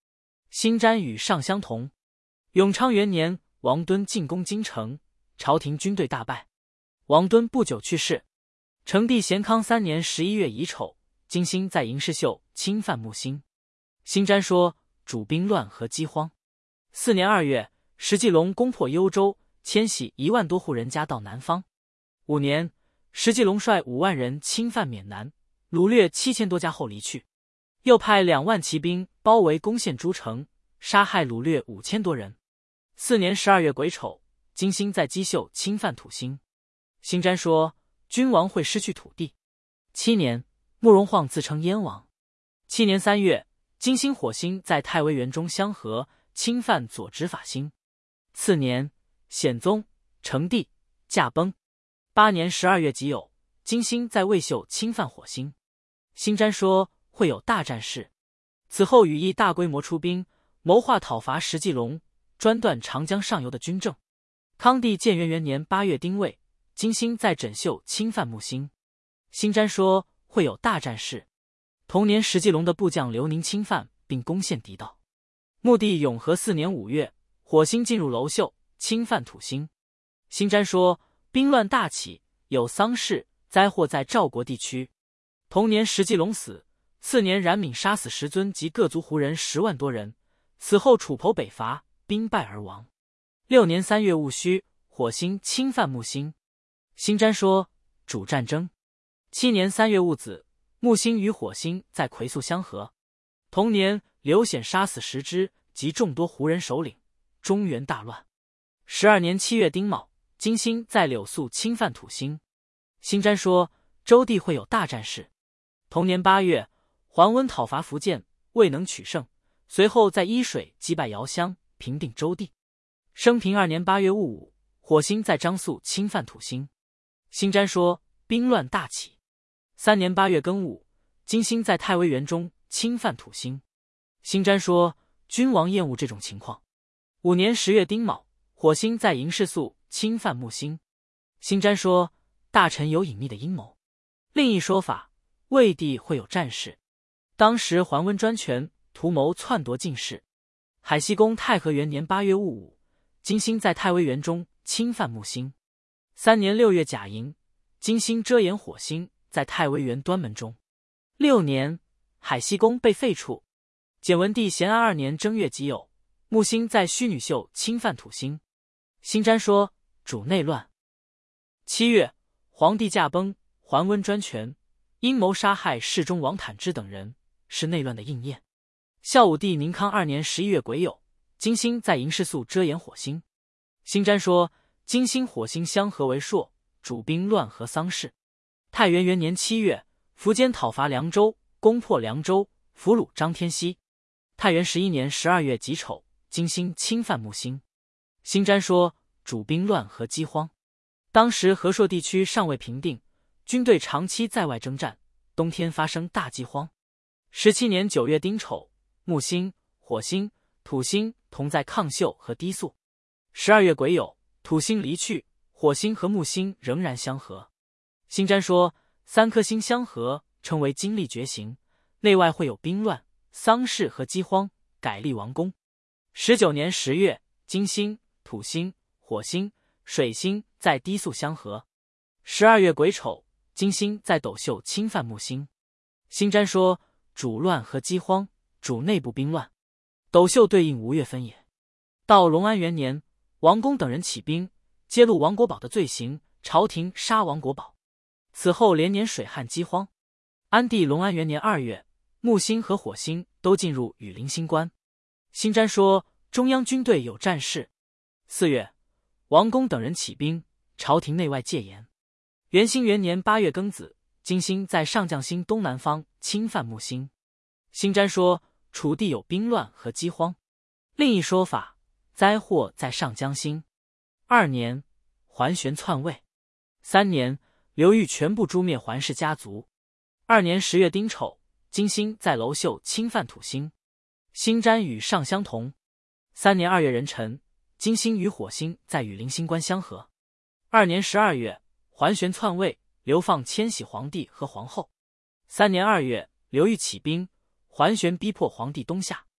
星占与上相同。永昌元年，王敦进攻京城，朝廷军队大败，王敦不久去世。成帝咸康三年十一月乙丑，金星在迎世秀侵犯木星。星占说主兵乱和饥荒。四年二月，石继隆攻破幽州，迁徙一万多户人家到南方。五年，石继隆率五万人侵犯缅南，掳掠七千多家后离去，又派两万骑兵包围攻陷诸城，杀害掳掠五千多人。四年十二月癸丑，金星在箕宿侵犯土星。星占说君王会失去土地。七年，慕容晃自称燕王。七年三月，金星火星在太微垣中相合，侵犯左执法星。次年，显宗、成帝驾崩。八年十二月己酉，金星在未宿侵犯火星。星占说会有大战事。此后羽翼大规模出兵，谋划讨伐石继隆，专断长江上游的军政。康帝建元元年八月丁未，金星在枕宿侵犯木星。星占说会有大战事。同年，石继隆的部将刘宁侵犯并攻陷敌道。穆帝永和四年五月，火星进入楼宿，侵犯土星。星占说兵乱大起，有丧事灾祸在赵国地区。同年，石继隆死。次年，冉闵杀死石尊及各族胡人十万多人。此后，楚侯北伐，兵败而亡。六年三月戊戌，火星侵犯木星。星占说主战争。七年三月戊子，木星与火星在癸宿相合。同年，刘显杀死石支及众多胡人首领，中原大乱。十二年七月丁卯，金星在柳宿侵犯土星。星占说周地会有大战事。同年八月，桓温讨伐福建，未能取胜，随后在伊水击败姚襄，平定周地。升平二年八月戊午，火星在张宿侵犯土星。星占说兵乱大起。三年八月庚午，金星在太微垣中侵犯土星。星占说君王厌恶这种情况。五年十月丁卯，火星在迎世宿侵犯木星。星占说大臣有隐秘的阴谋。另一说法，魏帝会有战事。当时桓温专权，图谋篡夺进士。海西宫太和元年八月戊午，金星在太微垣中侵犯木星。三年六月甲寅，金星遮掩火星在太微垣端门中。六年，海西宫被废黜。简文帝咸安二年正月己酉，木星在虚女宿侵犯土星。星占说主内乱。七月，皇帝驾崩，桓温专权，阴谋杀害侍中王坦之等人，是内乱的应验。孝武帝宁康二年十一月癸酉，金星在迎世宿遮掩火星。星占说金星火星相合为朔，主兵乱和丧事。太元元年七月，苻坚讨伐凉州，攻破凉州，俘虏张天锡。太元十一年十二月己丑，金星侵犯木星。星占说主兵乱和饥荒。当时和硕地区尚未平定，军队长期在外征战，冬天发生大饥荒。十七年九月丁丑，木星、火星、土星同在抗宿和低宿。十二月癸酉，土星离去，火星和木星仍然相合。星占说三颗星相合，称为金历绝行，内外会有兵乱、丧事和饥荒，改立王宫。十九年十月，金星、土星、火星、水星在低宿相合。十二月癸丑，金星在斗宿侵犯木星。星占说主乱和饥荒，主内部兵乱。斗宿对应吴越分野。到隆安元年，王公等人起兵，揭露王国宝的罪行，朝廷杀王国宝。此后连年水旱饥荒。安帝隆安元年二月，木星和火星都进入羽林星官。星占说中央军队有战事。四月，王公等人起兵，朝廷内外戒严。元兴元年八月庚子，金星在上将星东南方侵犯木星。星占说楚地有兵乱和饥荒。另一说法，灾祸在上将星。二年，桓玄篡位。三年，刘裕全部诛灭桓氏家族。二年十月丁丑，金星在楼宿侵犯土星。星占与上相同。三年二月壬辰，金星与火星在羽林星官相合。二年十二月，桓玄篡位，流放迁徙皇帝和皇后。三年二月，刘裕起兵，桓玄逼迫皇帝东下。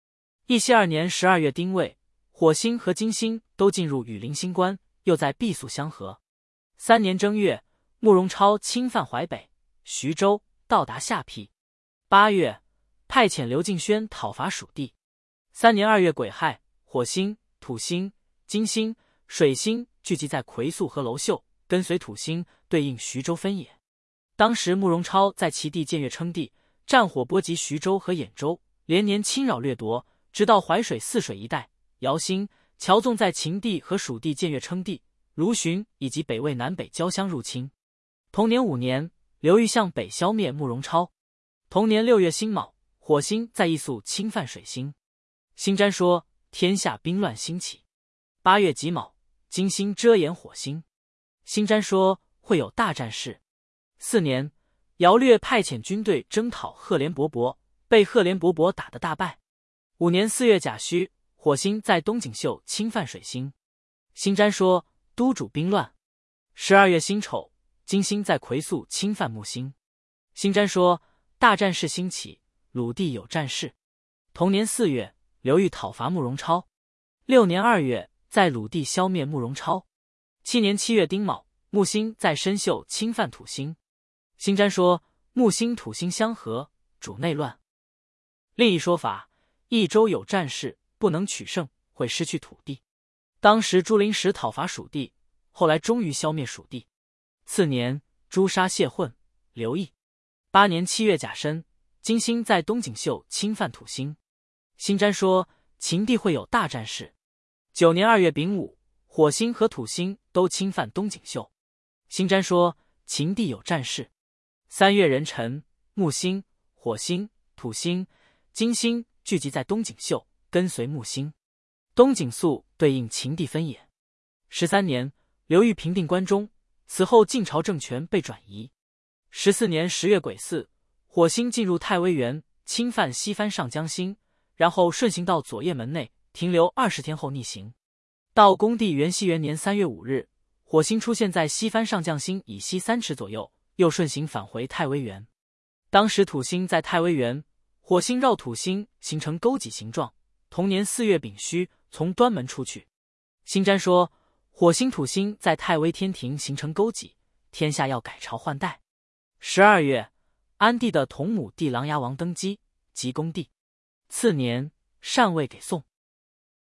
义熙二年十二月丁未，火星和金星都进入羽林星官，又在毕宿相合。三年正月，慕容超侵犯淮北、徐州，到达下邳。八月，派遣刘敬轩讨伐蜀地。三年二月癸亥，火星、土星、金星、水星聚集在魁宿和楼宿，跟随土星对应徐州分野。当时慕容超在其地建越称帝，战火波及徐州和兖州，连年侵扰掠夺，直到淮水泗水一带。姚兴、乔纵在秦地和蜀地建越称帝，卢循以及北魏南北交相入侵。同年五年，刘裕向北消灭慕容超。同年六月辛卯，火星在义宿侵犯水星。星占说天下兵乱兴起。八月己卯，金星遮掩火星。星占说会有大战事。四年，姚略派遣军队征讨赫连勃勃，被赫连勃勃打得大败。五年四月甲戌，火星在东锦绣侵犯水星。星占说都主兵乱。十二月辛丑，金星在魁宿侵犯木星。星占说大战事兴起，鲁地有战事。同年四月，刘裕讨伐慕容超。六年二月，在鲁地消灭慕容超。七年七月丁卯，木星在申宿侵犯土星。星占说木星土星相合，主内乱。另一说法，益州有战事，不能取胜，会失去土地。当时朱灵时讨伐蜀地，后来终于消灭蜀地。次年，诛杀谢混、刘毅。八年七月甲申，金星在东锦绣侵犯土星。星占说秦地会有大战事。九年二月丙午，火星和土星都侵犯东锦绣。星占说秦地有战事。三月壬辰，木星、火星、土星、金星聚集在东锦绣，跟随木星。东锦宿对应秦地分野。十三年，刘裕平定关中，此后晋朝政权被转移。十四年十月癸巳，火星进入太微垣，侵犯西番上江心，然后顺行到左掖门内，停留二十天后逆行。到恭帝元熙元年三月五日，火星出现在西番上将心以西三尺左右，又顺行返回太微垣。当时土星在太微垣，火星绕土星形成钩脊形状。同年四月丙戌，从端门出去。星占说火星土星在太微天庭形成钩脊，天下要改朝换代。十二月，安帝的同母弟琅琊王登基，即恭帝。次年，禅位给宋。